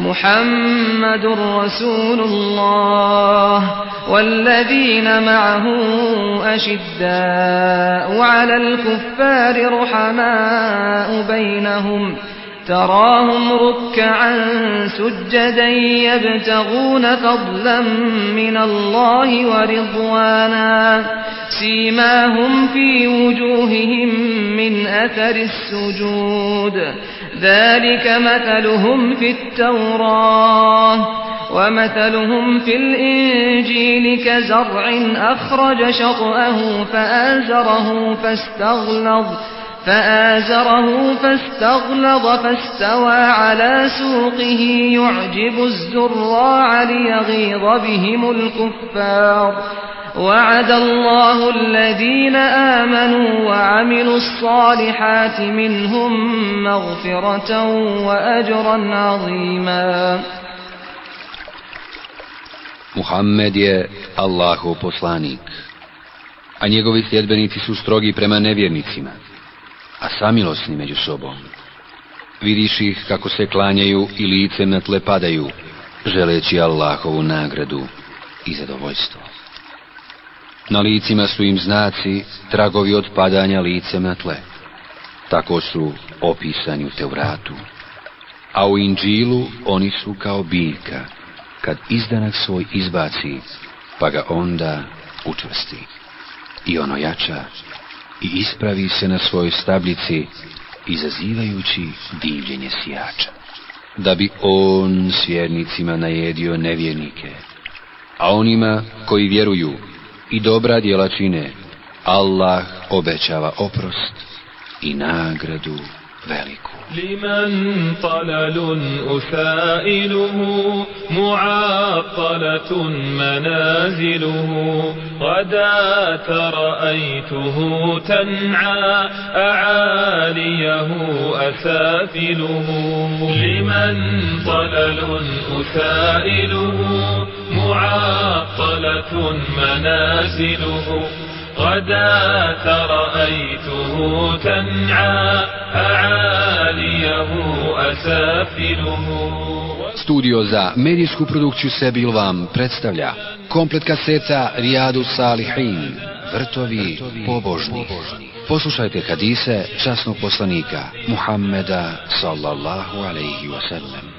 محمد رسول الله والذين معه أشداء على الكفار رحماء بينهم تراهم ركعا سجدا يبتغون فضلا من الله ورضوانا سيماهم في وجوههم من أثر السجود ذلك مثلهم في التوراة ومثلهم في الإنجيل كزرع أخرج شطأه فآزره فاستغلظ فاستوى على سوقه يعجب الزراع ليغيظ بهم الكفار وعد الله الذين آمنوا وعملوا الصالحات منهم مغفرة وأجرا عظيما. Muhammed je Allahov poslanik, a njegovi sljedbenici su strogi prema nevjernicima, a samilosni među sobom. Vidiš ih kako se klanjaju i licem na tle padaju, želeći Allahovu nagradu i zadovoljstvo. Na licima su im znaci, tragovi od padanja licem na tle. Tako su opisani u Tevratu. A u Inđilu oni su kao biljka, kad izdanak svoj izbaci, pa ga onda učvrsti. I ono jača i ispravi se na svojoj stabljici, izazivajući divljenje sijača. Da bi on s vjernicima najedio nevjernike, a onima koji vjeruju i dobra djela čine, Allah obećava oprost i nagradu veliku. لمن طلل أسائله معطلة منازله غداة رأيته تنعى أعاليه أسافله لمن طلل أسائله معطلة منازله غداة رأيته تنعى أعاليه أسافله. Studio za medijsku produkciju Sebil vam predstavlja komplet kaseta Rijadu Salihin, vrtovi pobožnih. Poslušajte hadise časnog poslanika Muhammeda sallallahu alejhi ve sellem.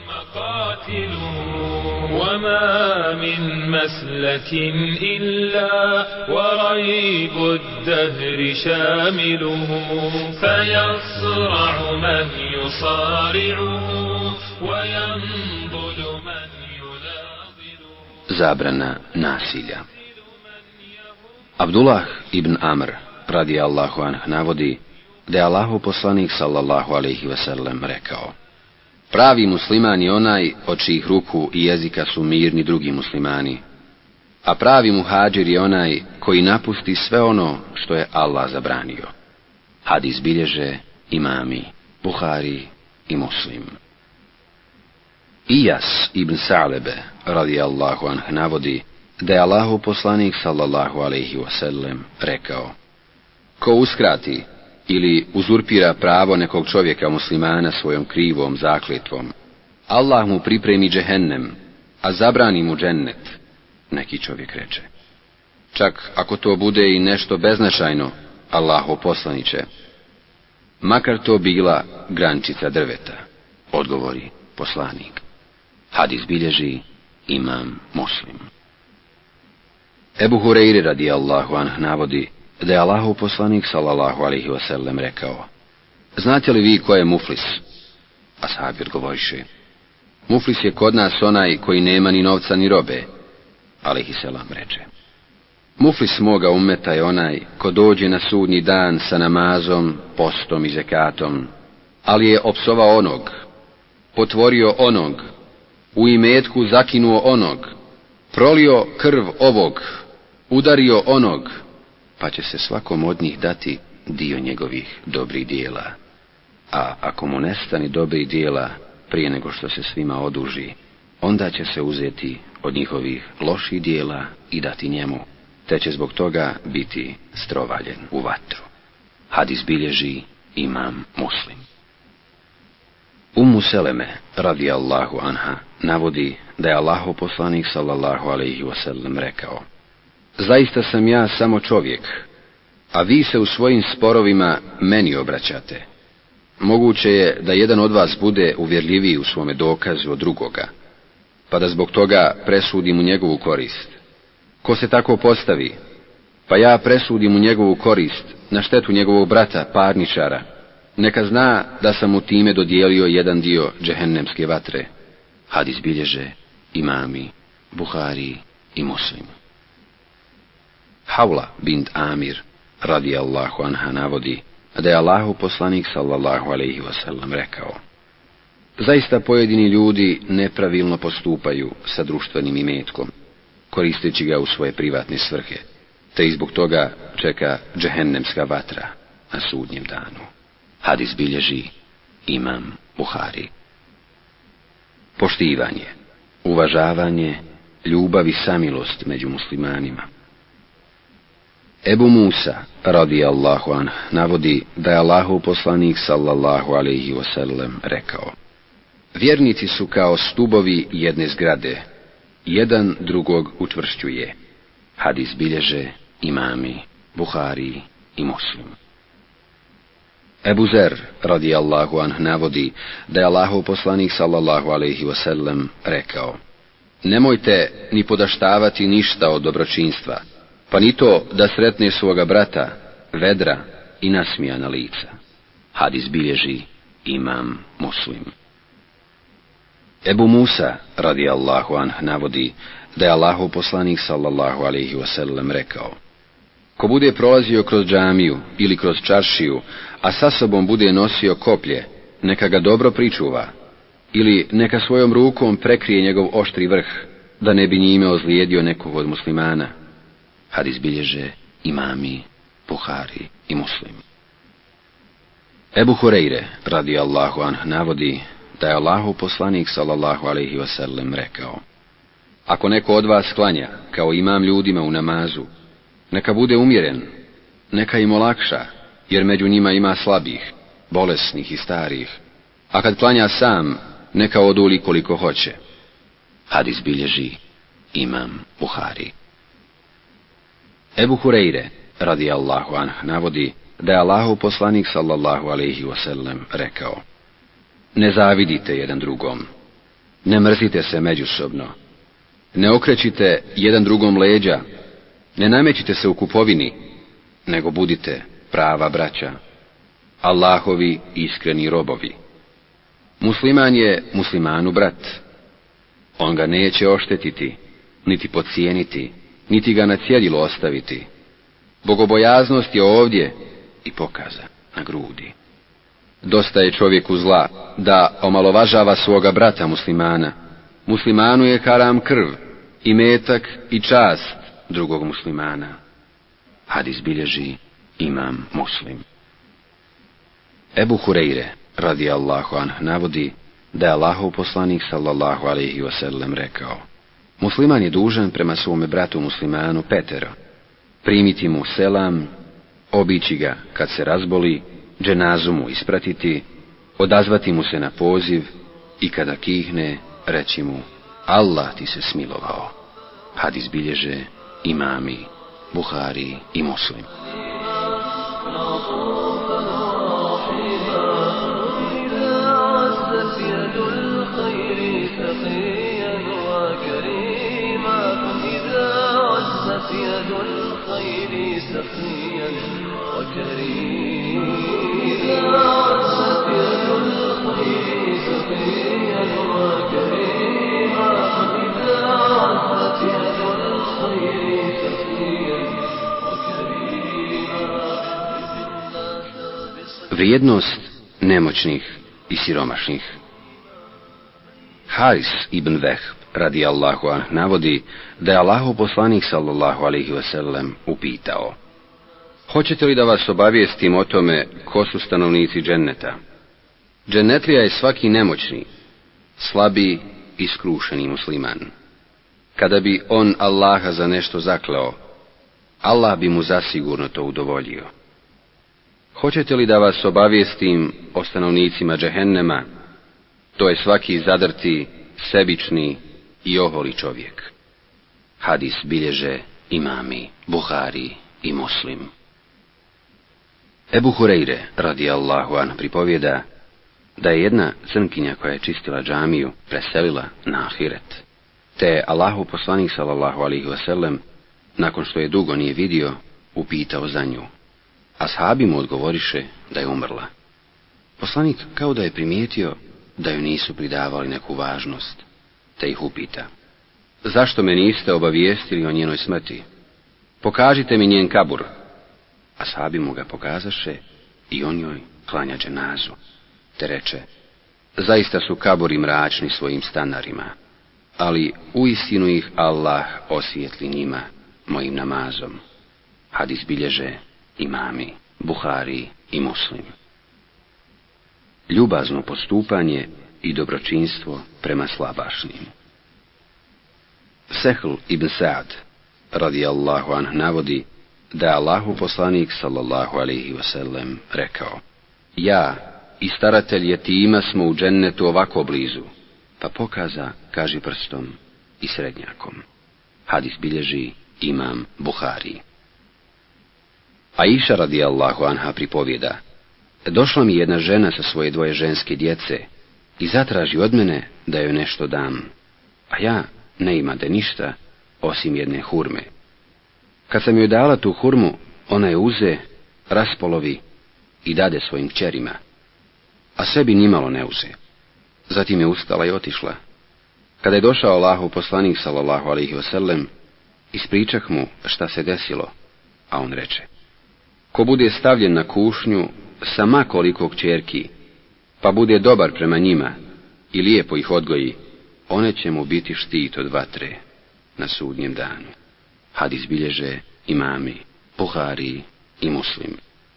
وما من مسلك إلا وريب الدهر شامله فيصرع من يصارعه وينضل من يناضله. Zabrana nasilja. Abdullah ibn Amr radijallahu anh navodi da je Allahov poslanik sallallahu alejhi ve sellem rekao: pravi musliman je onaj od čijih ruku i jezika su mirni drugi muslimani, a pravi muhadžir je onaj koji napusti sve ono što je Allah zabranio. Hadis bilježe imami Buhari i Muslim. Ijas ibn Sa'lebe radijallahu anh navodi da je Allahov poslanik sallallahu alejhi ve sellem rekao: ko uskrati ili uzurpira pravo nekog čovjeka muslimana svojom krivom zakletvom, Allah mu pripremi džehennem, a zabrani mu džennet. Neki čovjek reče: čak ako to bude i nešto beznačajno, Allahov poslaniče, makar to bila grančica drveta, odgovori poslanik. Hadis bilježi imam Muslim. Ebu Hureyre radijallahu anh navodi da je Allahov poslanik sallallahu alejhi ve sellem rekao: znate li vi ko je muflis? Ashabi odgovoriše: muflis je kod nas onaj koji nema ni novca ni robe. Alejhi selam reče: muflis moga ummeta je onaj ko dođe na sudnji dan sa namazom, postom i zekatom, ali je opsovao onog, potvorio onog, u imetku zakinuo onog, prolio krv ovog, udario onog, pa će se svakom od njih dati dio njegovih dobrih dijela. A ako mu nestani dobrih dijela prije nego što se svima oduži, onda će se uzeti od njihovih loših dijela i dati njemu, te će zbog toga biti strovaljen u vatru. Hadis bilježi imam Muslim. Ummu Seleme radijallahu anha navodi da je Allahov poslanik sallallahu alejhi ve sellem rekao: zaista sam ja samo čovjek, a vi se u svojim sporovima meni obraćate. Moguće je da jedan od vas bude uvjerljiviji u svome dokazu od drugoga, pa da zbog toga presudim u njegovu korist. Ko se tako postavi, pa ja presudim u njegovu korist na štetu njegovog brata, parničara, neka zna da sam mu time dodijelio jedan dio džehennemske vatre. Hadis bilježe imami Buhari i Muslim. Havla bint Amir radijallahu anha navodi da je Allahov poslanik sallallahu alejhi ve sellem rekao: zaista pojedini ljudi nepravilno postupaju sa društvenim imetkom, koristeći ga u svoje privatne svrhe, te i zbog toga čeka džehennemska vatra na sudnjem danu. Hadis bilježi imam Buhari. Poštivanje, uvažavanje, ljubav i samilost među muslimanima. Ebu Musa radijallahu anh navodi da je Allahov poslanik sallallahu alejhi ve sellem rekao: vjernici su kao stubovi jedne zgrade, jedan drugog učvršćuje. Hadis bilježe imami Buhari i Muslim. Ebu Zer radijallahu anh navodi da je Allahov poslanik sallallahu alejhi ve sellem rekao: nemojte ni podaštavati ništa od dobročinstva, pa ni to da sretne svoga brata, vedra i nasmijana lica. Hadis bilježi imam Muslim. Ebu Musa radijallahu anh navodi da je Allahov poslanik sallallahu alejhi ve sellem rekao: ko bude prolazio kroz džamiju ili kroz čaršiju, a sa sobom bude nosio koplje, neka ga dobro pričuva, ili neka svojom rukom prekrije njegov oštri vrh, da ne bi njime ozlijedio nekog od muslimana. Hadis bilježe imami Buhari i Muslim. Ebu Hurejre radijallahu anh navodi da je Allahov poslanik sallallahu alejhi ve sellem rekao: ako neko od vas klanja kao imam ljudima u namazu, neka bude umjeren, neka im olakša, jer među njima ima slabih, bolesnih i starih, a kad klanja sam, neka oduli koliko hoće. Hadis bilježi imam Buhari. Ebu Hurejre radijallahu anh navodi da je Allahov poslanik sallallahu alejhi ve sellem rekao: ne zavidite jedan drugom, ne mrzite se međusobno, ne okrećite jedan drugom leđa, ne namećite se u kupovini, nego budite prava braća, Allahovi iskreni robovi. Musliman je muslimanu brat. On ga neće oštetiti, niti podcijeniti, niti ga na cjedilu ostaviti. Bogobojaznost je ovdje i pokaza na grudi. Dosta je čovjeku zla da omalovažava svoga brata muslimana. Muslimanu je haram krv, i metak i čast drugog muslimana. Hadis bilježi imam Muslim. Ebu Hurejre radijallahu anh navodi da je Allahov poslanik sallallahu alejhi ve sellem rekao: musliman je dužan prema svome bratu muslimanu petero: primiti mu selam, obići ga kad se razboli, dženazu mu ispratiti, odazvati mu se na poziv i kada kihne reći mu: Allah ti se smilovao. Hadis bilježe imami Buhari i Muslim. Vrijednost nemoćnih i siromašnih. Haris ibn Vehb radijallahu anh navodi da je Allahov poslanik sallallahu alejhi ve sellem upitao: hoćete li da vas obavijestim o tome ko su stanovnici dženneta? Džennetlija je svaki nemoćni, slabi i skrušeni musliman. Kada bi on Allaha za nešto zakleo, Allah bi mu zasigurno to udovoljio. Hoćete li da vas obavijestim o stanovnicima džehennema? To je svaki zadrti, sebični i oholi čovjek. Hadis bilježe imami Buhari i Muslim. Ebu Hureyre radijallahu anhu pripovjeda da je jedna crnkinja koja je čistila džamiju preselila na ahiret, te je Allahov poslanik sallallahu alejhi ve sellem, nakon što je dugo nije vidio, upitao za nju. Ashabi mu odgovoriše da je umrla. Poslanik kao da je primijetio da ju nisu pridavali neku važnost, te ih upita: zašto me niste obavijestili o njenoj smrti? Pokažite mi njen kabur. Ashabi mu ga pokazaše i on joj klanja dženazu, te reče: zaista su kaburi mračni svojim stanarima, ali uistinu ih Allah osvijetli njima mojim namazom. Hadis bilježe imami Buhari i Muslim. Ljubazno postupanje i dobročinstvo prema slabašnim. Sehl ibn Sa'd radijallahu anhu navodi da je Allahov poslanik sallallahu alejhi ve sellem rekao: ja i staratelj jetima smo u džennetu ovako blizu, pa pokaza, kaži prstom, i srednjakom. Hadis bilježi imam Buhari. Aisha radijallahu anha pripovjeda: došla mi jedna žena sa svoje dvoje ženske djece i zatraži od mene da joj nešto dam, a ja ne imade ništa osim jedne hurme. Kad sam joj dala tu hurmu, ona je uze, raspolovi i dade svojim kćerima, a sebi nimalo ne uze. Zatim je ustala i otišla. Kada je došao Allahov poslanik sallallahu alejhi ve sellem, ispričah mu šta se desilo, a on reče: ko bude stavljen na kušnju sa ma koliko kćerki, pa bude dobar prema njima i lijepo ih odgoji, one će mu biti štit od vatre na sudnjem danu. Hadis bilježe imami Buhari i Muslim.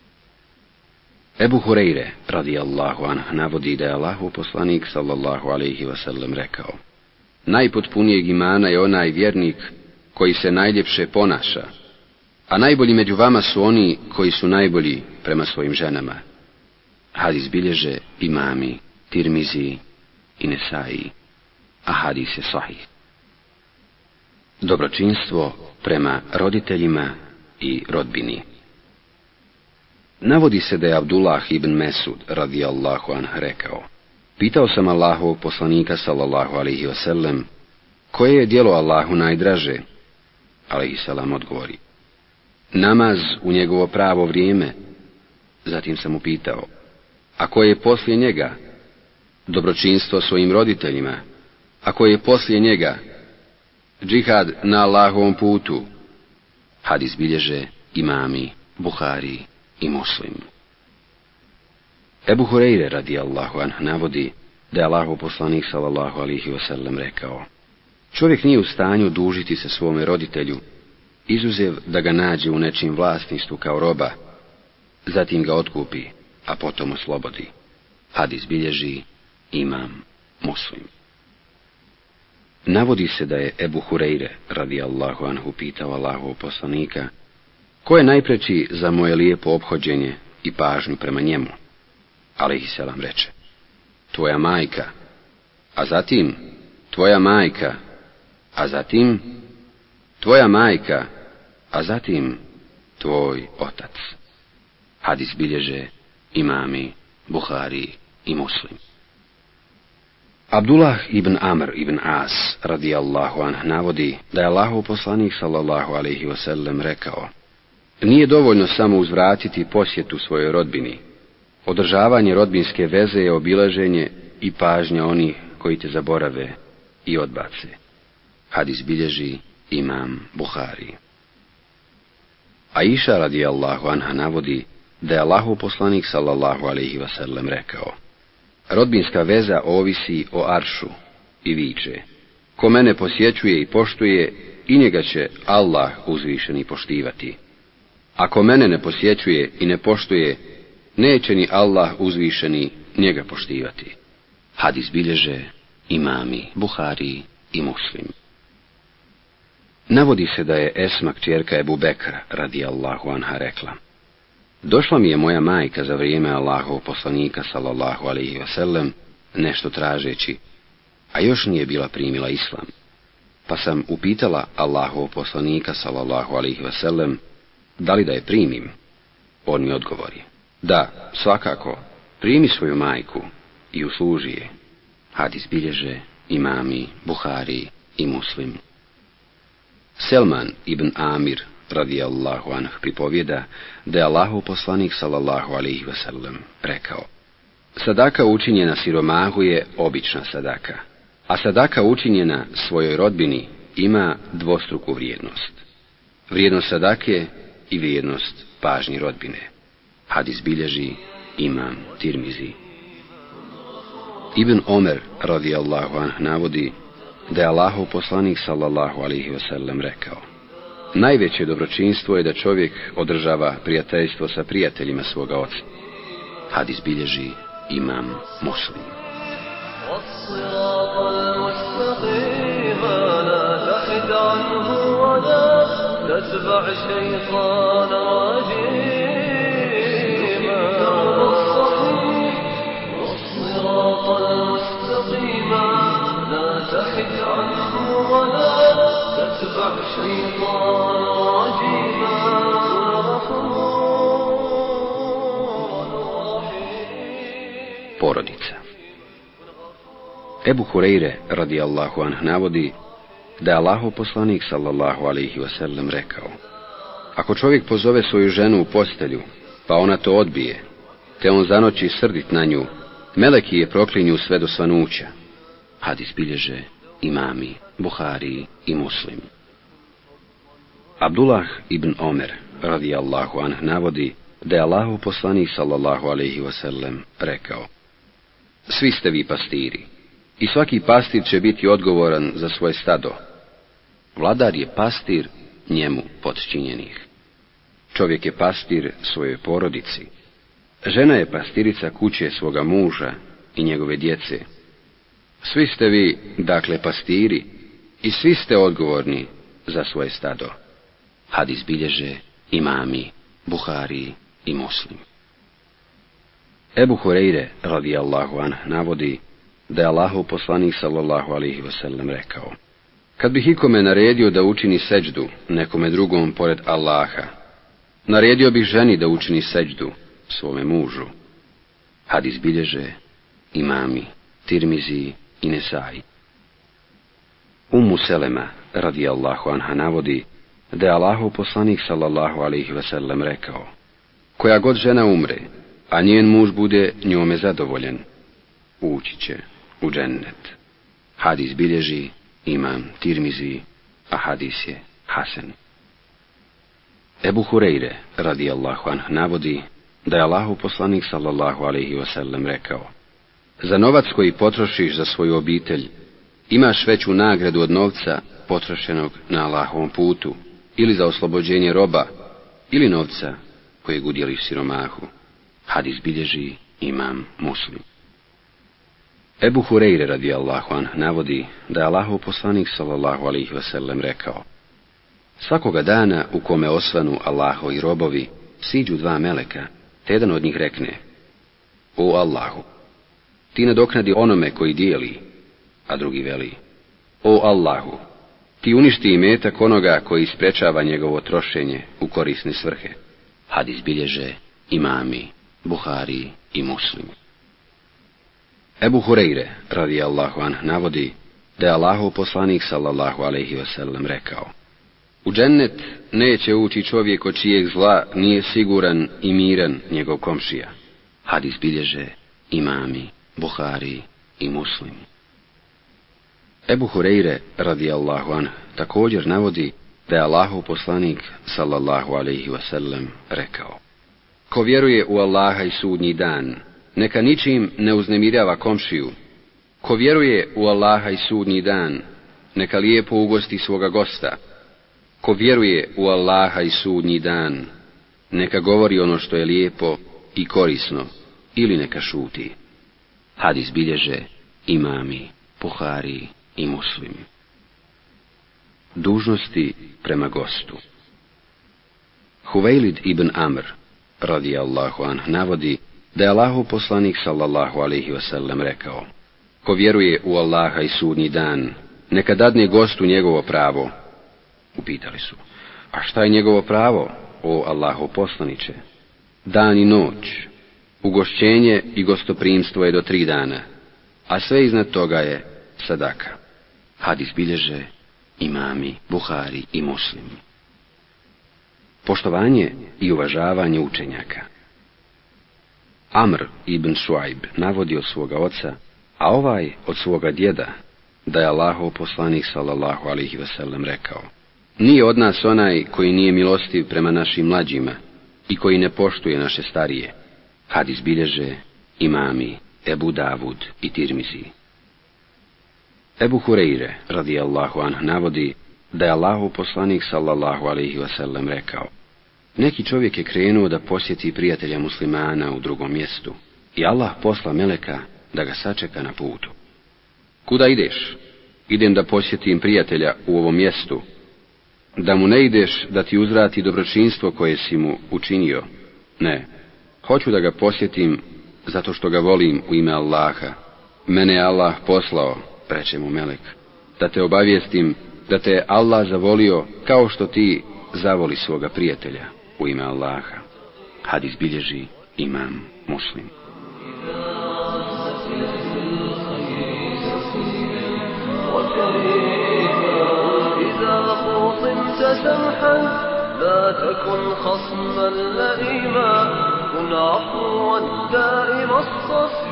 Ebu Hureyre radijallahu anhu navodi da je Allahov poslanik sallallahu alejhi ve sellem rekao: najpotpunijeg imana je onaj vjernik koji se najljepše ponaša, a najbolji među vama su oni koji su najbolji prema svojim ženama. Hadis bilježe imami Tirmizi i Nesai, a hadis je sahih. Dobročinstvo prema roditeljima i rodbini. Navodi se da je Abdullah ibn Mesud radijallahu anhu rekao: pitao sam Allahovog poslanika sallallahu alejhi ve sellem, koje je djelo Allahu najdraže? Alejhi selam odgovori: namaz u njegovo pravo vrijeme. Zatim sam upitao: a koje je poslije njega? Dobročinstvo svojim roditeljima. A koje je poslije njega? Džihad na Allahovom putu. Hadis bilježe imami Buhari i Muslim. Ebu Hureyre radijallahu anhu navodi da je Allahov poslanik sallallahu alejhi ve sellem rekao: čovjek nije u stanju dužiti se svome roditelju, izuzev da ga nađe u nečim vlasništvu kao roba, zatim ga otkupi, a potom oslobodi. Hadis bilježi imam Muslim. Navodi se da je Ebu Hureyre radijallahu anhu pitao Allahovog poslanika: ko je najpreći za moje lijepo ophođenje i pažnju prema njemu? Alejhi selam reče: tvoja majka, a zatim tvoja majka, a zatim tvoja majka, a zatim tvoj otac. Hadis bilježe imami Buhari i Muslim. Abdullah ibn Amr ibn As radijallahu anhu navodi da je Allahov poslanik sallallahu alejhi ve sellem rekao: nije dovoljno samo uzvratiti posjetu svojoj rodbini. Održavanje rodbinske veze je obilaženje i pažnja onih koji te zaborave i odbace. Hadis bilježi imam Buhari. Aisha radijallahu anha navodi da je Allahov poslanik sallallahu alejhi ve sellem rekao: rodbinska veza ovisi o aršu i viče: ko mene posjećuje i poštuje, i njega će Allah uzvišeni poštivati. Ako mene ne posjećuje i ne poštuje, neće ni Allah uzvišeni njega poštivati. Hadis bilježe imami Buhari i Muslim. Navodi se da je Esma kćerka Ebu Bekra radijallahu anha rekla: došla mi je moja majka za vrijeme Allahovog poslanika sallallahu alejhi ve sellem nešto tražeći, a još nije bila primila islam. Pa sam upitala Allahovog poslanika sallallahu alejhi ve sellem da li da je primim. On mi odgovori: da, svakako, primi svoju majku i usluži je. Hadis bilježe imami Buhari i Muslim. Selman ibn Amir radijallahu anh pripovjeda da je Allahov poslanik sallallahu alejhi ve sellem rekao: sadaka učinjena siromahu je obična sadaka, a sadaka učinjena svojoj rodbini ima dvostruku vrijednost. Vrijednost sadake i vrijednost pažnji rodbine. Hadis bilježi imam Tirmizi. Ibn Omer radijallahu anh navodi da je Allahov poslanik sallallahu alejhi ve sellem rekao: najveće dobročinstvo je da čovjek održava prijateljstvo sa prijateljima svoga oca. Hadis bilježi imam Muslim. Porodica. Ebu Hureyre radijallahu anh navodi da je Allahov poslanik sallallahu alejhi ve sellem rekao: ako čovjek pozove svoju ženu u postelju, pa ona to odbije, te on zanoći srdit na nju, meleki je proklinju sve do svanuća. Hadis bilježe imami Buhari i Muslim. Abdullah ibn Omer radijallahu anh navodi da je Allahov poslanik sallallahu alejhi ve sellem rekao: svi ste vi pastiri i svaki pastir će biti odgovoran za svoje stado. Vladar je pastir njemu podčinjenih. Čovjek je pastir svojoj porodici. Žena je pastirica kuće svoga muža i njegove djece. Svi ste vi, dakle, pastiri i svi ste odgovorni za svoje stado. Hadis bilježe imami Buhari i Muslim. Ebu Hureyre radijallahu anh navodi da je Allahov poslanik sallallahu alejhi ve sellem rekao: kad bih ikome naredio da učini seđdu nekome drugom pored Allaha, naredio bih ženi da učini seđdu svome mužu. Hadis bilježe imami Tirmizi i Nesai. Ummu Selema radijallahu anha navodi da je Allahov poslanik sallallahu alejhi ve sellem rekao: koja god žena umre, a njen muž bude njome zadovoljen, ući će u džennet. Hadis bilježi imam Tirmizi, a hadis je hasan. Ebu Hureyre radijallahu anh navodi da je Allahov poslanik sallallahu alejhi ve sellem rekao: za novac koji potrošiš za svoju obitelj, imaš veću nagradu od novca potrošenog na Allahovom putu, ili za oslobođenje roba, ili novca kojeg udjeliš siromahu. Hadis bilježi imam Muslim. Ebu Hureyre radijallahu anh navodi da je Allahov poslanik sallallahu alejhi ve sellem rekao: svakoga dana u kome osvanu Allahovi robovi, siđu dva meleka, te jedan od njih rekne: o Allahu, ti nadoknadi onome koji dijeli, a drugi veli: o Allahu, ti uništi imetak onoga koji sprečava njegovo trošenje u korisne svrhe. Hadis bilježe imami Buhari i Muslim. Ebu Hureyre radijallahu anh navodi da je Allahov poslanik sallallahu alejhi ve sellem rekao: u džennet neće ući čovjek od čijeg zla nije siguran i miran njegov komšija. Hadis bilježe imami Buhari i Muslim. Ebu Hureyre radijallahu anh također navodi da je Allahov poslanik sallallahu alejhi ve sellem rekao: ko vjeruje u Allaha i sudnji dan, neka ničim ne uznemirava komšiju. Ko vjeruje u Allaha i sudnji dan, neka lijepo ugosti svoga gosta. Ko vjeruje u Allaha i sudnji dan, neka govori ono što je lijepo i korisno, ili neka šuti. Hadis bilježe imami Buhari i Muslim. Dužnosti prema gostu. Huvejlid ibn Amr radijallahu anh navodi da je Allahov poslanik sallallahu alejhi ve sellem rekao: Ko vjeruje u Allaha i sudnji dan, neka dadne gostu njegovo pravo. Upitali su: a šta je njegovo pravo, o Allahov poslaniče? Dan i noć, ugošćenje i gostoprimstvo je do 3 dana, a sve iznad toga je sadaka. Hadis bilježe imami Buhari i Muslim. Poštovanje i uvažavanje učenjaka. Amr ibn Šuajb navodi od svoga oca, a ovaj od svoga djeda, da je Allahov poslanik sallallahu alejhi ve sellem rekao: nije od nas onaj koji nije milostiv prema našim mlađima i koji ne poštuje naše starije. Hadis bilježe imami Ebu Davud i Tirmizi. Ebu Hureyre radijallahu anh navodi da je Allahov poslanik sallallahu alejhi ve sellem rekao: neki čovjek je krenuo da posjeti prijatelja muslimana u drugom mjestu i Allah posla meleka da ga sačeka na putu. Kuda ideš? Idem da posjetim prijatelja u ovom mjestu. Da mu ne ideš da ti uzvrati dobročinstvo koje si mu učinio? Ne, hoću da ga posjetim zato što ga volim u ime Allaha. Mene je Allah poslao, reče mu melek, da te obavijestim da te je Allah zavolio kao što ti zavoli svoga prijatelja u ime Allaha. Hadis bilježi imam Muslim. سمحا لا تكن خصما لئيما كن عفوا دائم الصفح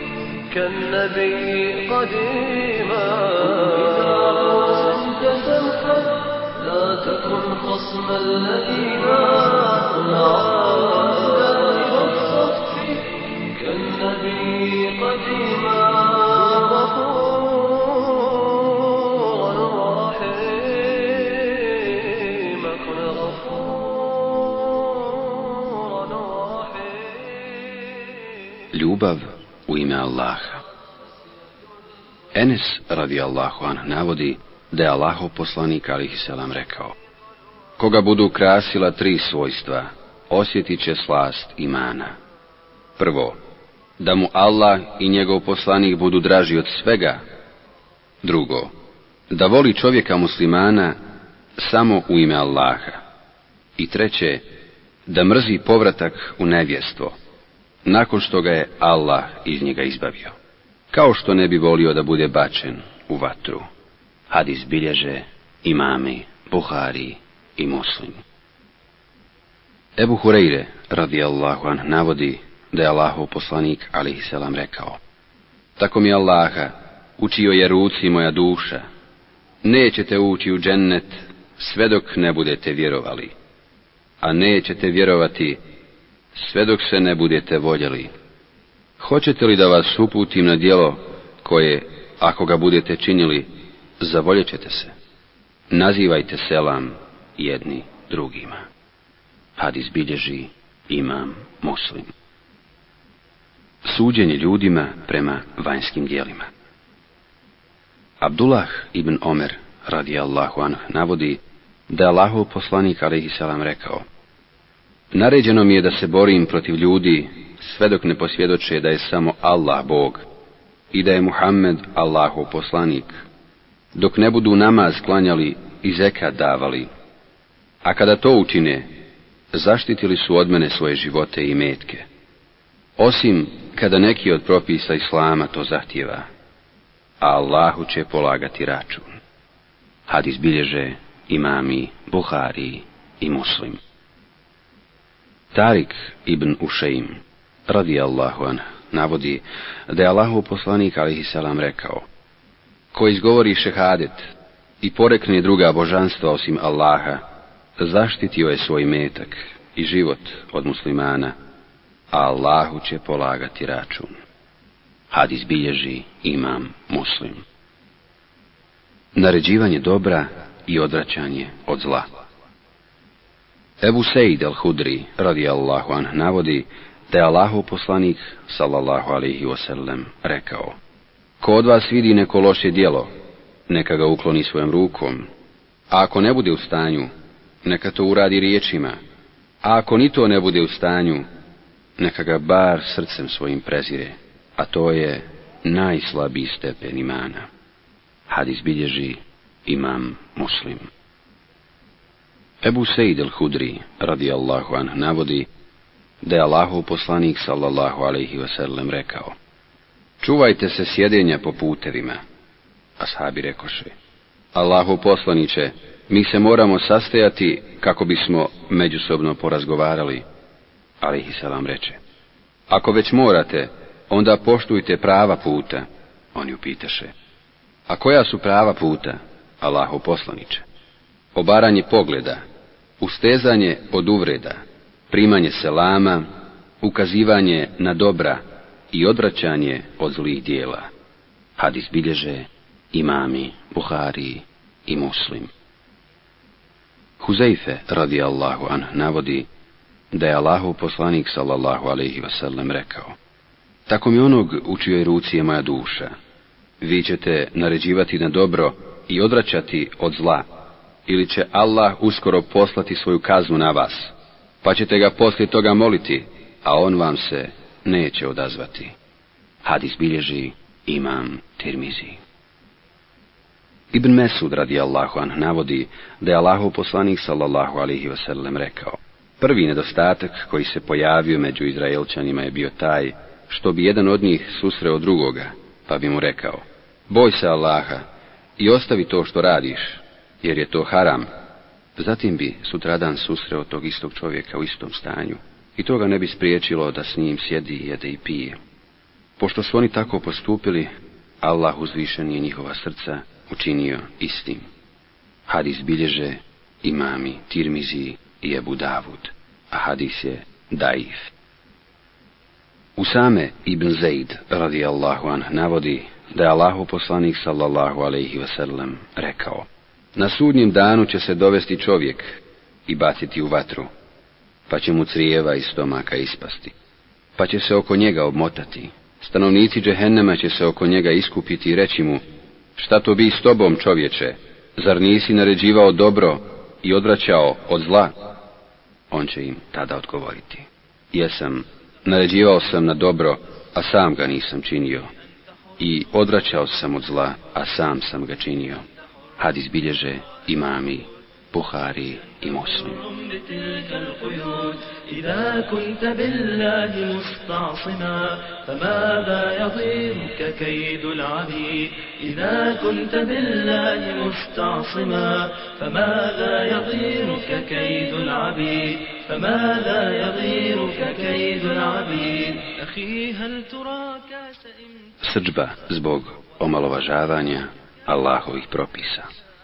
كالنبي قديما إذا كنت سمحا لا تكن خصما لئيما كن عفوا دائم الصفح كالنبي قديما Ljubav u ime Allaha. Enes radijallahu anh navodi da je Allahov poslanik alejhi selam rekao: koga budu krasila 3 svojstva, osjetit će slast imana. Prvo, da mu Allah i njegov poslanik budu draži od svega. Drugo, da voli čovjeka muslimana samo u ime Allaha. I treće, da mrzi povratak u nevjestvo nakon što ga je Allah iz njega izbavio, kao što ne bi volio da bude bačen u vatru. Hadis bilježe imami Buhari i Muslim. Ebu Hureyre radijallahu anh navodi da je Allahov poslanik alejhi selam rekao: tako mi Allaha, učio je ruci moja duša, nećete ući u džennet sve dok ne budete vjerovali, a nećete vjerovati sve dok se ne budete voljeli. Hoćete li da vas uputim na djelo koje, ako ga budete činili, zavoljet ćete se? Nazivajte selam jedni drugima. Hadis bilježi imam Muslim. Suđenje ljudima prema vanjskim djelima. Abdullah ibn Omer radijallahu anh navodi da je Allahov poslanik alejhi selam rekao: naređeno mi je da se borim protiv ljudi sve dok ne posvjedoče da je samo Allah Bog i da je Muhammed Allahov poslanik, dok ne budu namaz klanjali i zekat davali, a kada to učine, zaštitili su od mene svoje živote i imetke, osim kada neki od propisa Islama to zahtijeva, a Allahu će polagati račun. Hadis bilježe imami Buhari i Muslim. Tarik ibn Ušejm radijallahu anh navodi da je Allahov poslanik alejhi selam rekao: ko izgovori šehadet i porekne druga božanstva osim Allaha, zaštitio je svoj metak i život od muslimana, a Allahu će polagati račun. Hadis bilježi imam Muslim. Naređivanje dobra i odvraćanje od zla. Ebu Sejd al-Hudri radijallahu anh navodi da je Allahov poslanik sallallahu alejhi ve sellem rekao: ko od vas vidi neko loše djelo, neka ga ukloni svojom rukom, a ako ne bude u stanju, neka to uradi riječima, a ako ni to ne bude u stanju, neka ga bar srcem svojim prezire, a to je najslabiji stepen imana. Hadis bilježi imam Muslim. Ebu Sejd el-Hudri, radijallahu anhu, navodi da je Allahov poslanik, sallallahu alejhi ve sellem, rekao: čuvajte se sjedenja po putevima. Ashabi rekoše: Allahov poslaniče, mi se moramo sastajati kako bismo međusobno porazgovarali. Alejhi selam reče: ako već morate, onda poštujte prava puta. Oni upitaše: a koja su prava puta, Allahov poslaniče? Obaranje pogleda, ustezanje od uvreda, primanje selama, ukazivanje na dobra i odvraćanje od zlih dijela. Hadis bilježe imami Buhari i Muslim. Huzeife, radijallahu anhu, navodi da je Allahov poslanik, sallallahu alejhi ve sellem, rekao: tako mi onog u čijoj ruci je moja duša, vi ćete naređivati na dobro i odvraćati od zla, ili će Allah uskoro poslati svoju kaznu na vas, pa ćete ga poslije toga moliti, a on vam se neće odazvati. Hadis bilježi imam Tirmizi. Ibn Mesud, radijallahu anhu, navodi da je Allahov poslanik, sallallahu alejhi ve sellem, rekao: prvi nedostatak koji se pojavio među Izraelčanima je bio taj što bi jedan od njih susreo drugoga, pa bi mu rekao: boj se Allaha i ostavi to što radiš, jer je to haram. Zatim bi sutradan susreo tog istog čovjeka u istom stanju i to ga ne bi spriječilo da s njim sjedi, jede i pije. Pošto su oni tako postupili, Allah uzvišen je njihova srca učinio istim. Hadis bilježe imami Tirmizi i Ebu Davud, a hadis je daif. Usame ibn Zejd, radijallahu anhu, navodi da je Allahov poslanik, sallallahu alejhi ve sellem, rekao: na sudnjem danu će se dovesti čovjek i baciti u vatru, pa će mu crijeva iz stomaka ispasti, pa će se oko njega obmotati. Stanovnici džehennema će se oko njega iskupiti i reći mu: šta to bi s tobom, čovječe? Zar nisi naređivao dobro i odvraćao od zla? On će im tada odgovoriti: jesam, naređivao sam na dobro, a sam ga nisam činio, i odvraćao sam od zla, a sam ga činio. Hadis bilježe imami Buhari i Muslim. إذا كنت بالله مستعصما فماذا يضيرك كيد العبيد إذا كنت بالله مستعصما فماذا يضيرك كيد العبيد فماذا يضيرك كيد العبيد أخي هل تراك سئمت. Srdžba zbog omalovažavanja Allahovih propisa.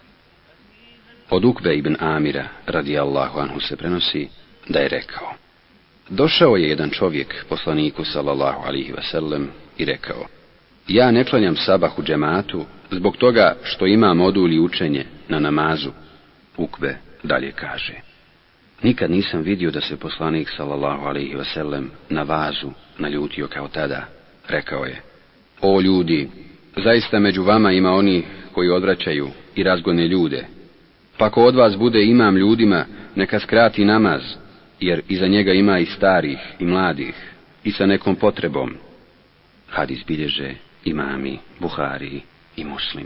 Od Ukbe ibn Amira, radijallahu anhu, se prenosi da je rekao: došao je jedan čovjek poslaniku, sallallahu alejhi ve sellem, i rekao: ja ne klanjam sabah u džematu zbog toga što imam odulji učenje na namazu. Ukbe dalje kaže: nikad nisam vidio da se poslanik, sallallahu alejhi ve sellem, na vazu naljutio kao tada. Rekao je: o ljudi, zaista među vama ima oni koji odvraćaju i razgone ljude, pa ko od vas bude imam ljudima, neka skrati namaz, jer iza njega ima i starih i mladih i sa nekom potrebom. Hadis bilježe imami Buhari i Muslim.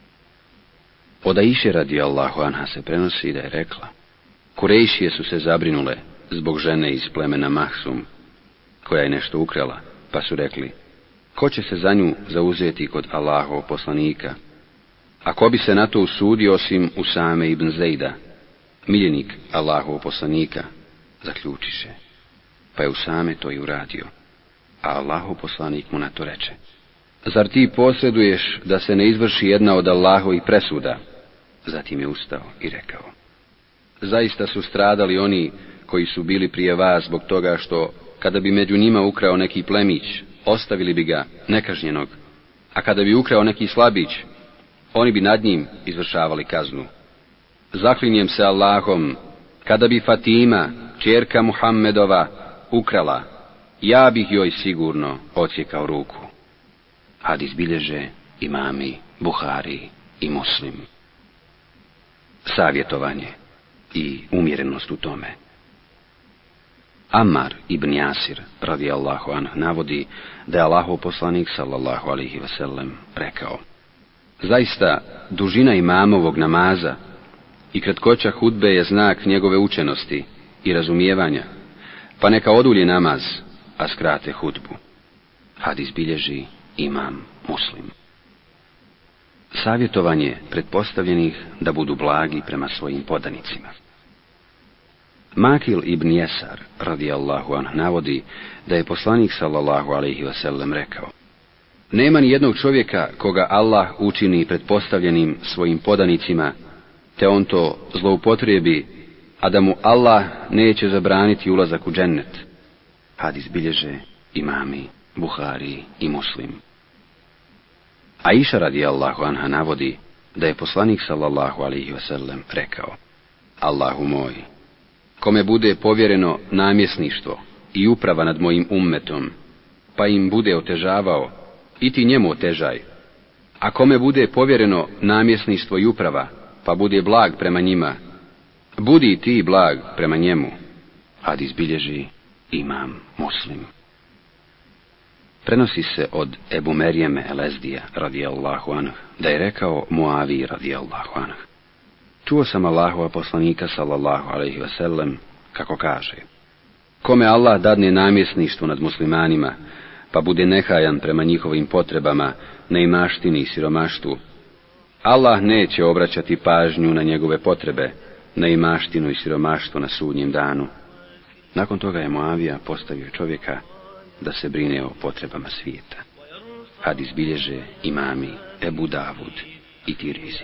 Od Aiše, radijallahu anha, se prenosi da je rekla: Kurejšije su se zabrinule zbog žene iz plemena Mahsum, koja je nešto ukrala, pa su rekli: ko će se za nju zauzeti kod Allahov poslanika? A ko bi se na to usudio osim Usame ibn Zejda, miljenik Allahov poslanika? Zaključiše. Pa je Usame to i uradio, a Allahov poslanik mu na to reče: zar ti posjeduješ da se ne izvrši jedna od Allahovih presuda? Zatim je ustao i rekao: zaista su stradali oni koji su bili prije vas zbog toga što, kada bi među njima ukrao neki plemić, ostavili bi ga nekažnjenog, a kada bi ukrao neki slabić, oni bi nad njim izvršavali kaznu. Zaklinjem se Allahom, kada bi Fatima, ćerka Muhammedova, ukrala, ja bih joj sigurno odsjekao ruku. Hadis bilježe imami Buhari i Muslim. Savjetovanje i umjerenost u tome. Ammar ibn Jasir radijallahu anhu navodi da je Allahov poslanik sallallahu alejhi ve sellem rekao: zaista dužina imamovog namaza i kratkoća hudbe je znak njegove učenosti i razumijevanja, pa neka odulje namaz, a skrate hudbu. Hadis bilježi imam Muslim. Savjetovanje pretpostavljenih da budu blagi prema svojim podanicima. Makil ibn Jesar radijallahu anhu navodi da je poslanik sallallahu alejhi ve sellem rekao: nema ni jednog čovjeka koga Allah učini pretpostavljenim svojim podanicima, te on to zloupotrijebi, a da mu Allah neće zabraniti ulazak u džennet. Hadis bilježe imami Buhari i Muslim. Aisha radijallahu anha navodi da je poslanik sallallahu alejhi ve sellem rekao: Allahu moj, kome bude povjereno namjesništvo i uprava nad mojim ummetom, pa im bude otežavao, i ti njemu otežaj. A kome bude povjereno namjesništvo i uprava, pa bude blag prema njima, budi i ti blag prema njemu. Hadis bilježi imam Muslim. Prenosi se od Ebu Merijeme el-Ezdija radijallahu anhu da je rekao Muavi radijallahu anhu: čuo sam Allahova poslanika sallallahu alejhi ve sellem kako kaže: kome Allah dadne namjesništvo nad muslimanima, pa bude nehajan prema njihovim potrebama, neimaštini i siromaštvu, Allah neće obraćati pažnju na njegove potrebe, neimaštinu i siromaštvo na sudnjem danu. Nakon toga je Muavija postavio čovjeka da se brine o potrebama svijeta. Hadis bilježe imami Ebu Davud i Tirmizi.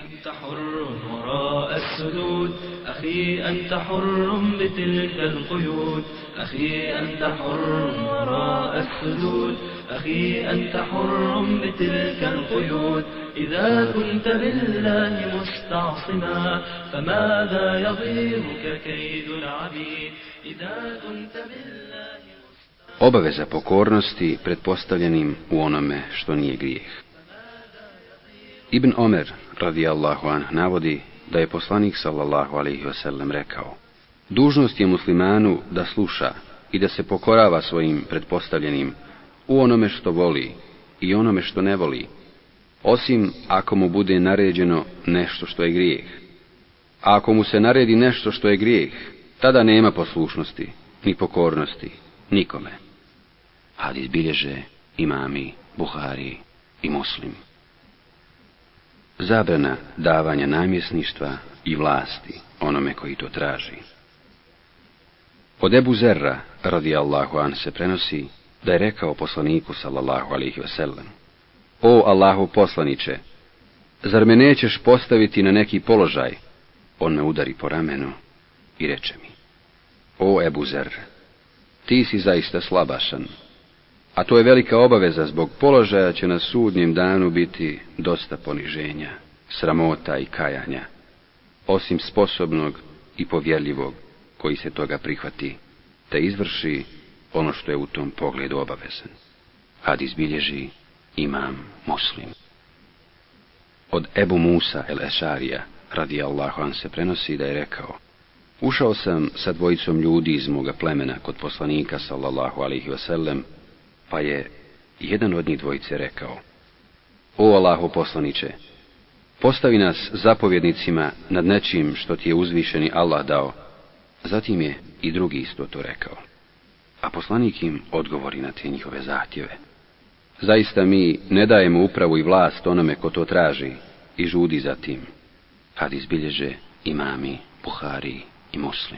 أخي أنت حر بتلك القيود إذا كنت بالله مستعصما فماذا يضيرك كيد العبيد إذا كنت بالله. Obaveza pokornosti pretpostavljenim u onome što nije grijeh. Ibn Omer radijallahu anhu navodi da je poslanik sallallahu alejhi ve sellem rekao: dužnost je muslimanu da sluša i da se pokorava svojim pretpostavljenim u onome što voli i onome što ne voli, osim ako mu bude naređeno nešto što je grijeh. A ako mu se naredi nešto što je grijeh, tada nema poslušnosti ni pokornosti nikome. Hadis bilježe imami Buhari i Muslim. Zabrana davanja namjesništva i vlasti onome koji to traži. Od Ebu Zerra radijallahu an se prenosi da je rekao poslaniku sallallahu alejhi ve sellem: o Allahu poslaniče, zar me nećeš postaviti na neki položaj? On me udari po ramenu i reče mi: o Ebu Zer, ti si zaista slabašan, a to je velika obaveza, zbog položaja će na sudnjem danu biti dosta poniženja, sramota i kajanja, osim sposobnog i povjerljivog koji se toga prihvati, te izvrši ono što je u tom pogledu obavezan. Hadis bilježi imam Muslim. Od Ebu Musa el-Ešarija radijallahu an se prenosi da je rekao: ušao sam sa dvojicom ljudi iz moga plemena kod poslanika sallallahu alejhi ve sellem, pa je jedan od njih dvojice rekao: o Allahu poslaniče, postavi nas zapovjednicima nad nečim što ti je uzvišeni Allah dao. Zatim je i drugi isto to rekao. A poslanik im odgovori na te njihove zahtjeve: zaista mi ne dajemo upravu i vlast onome ko to traži i žudi za tim. Hadis bilježe imami Buhari i Muslim.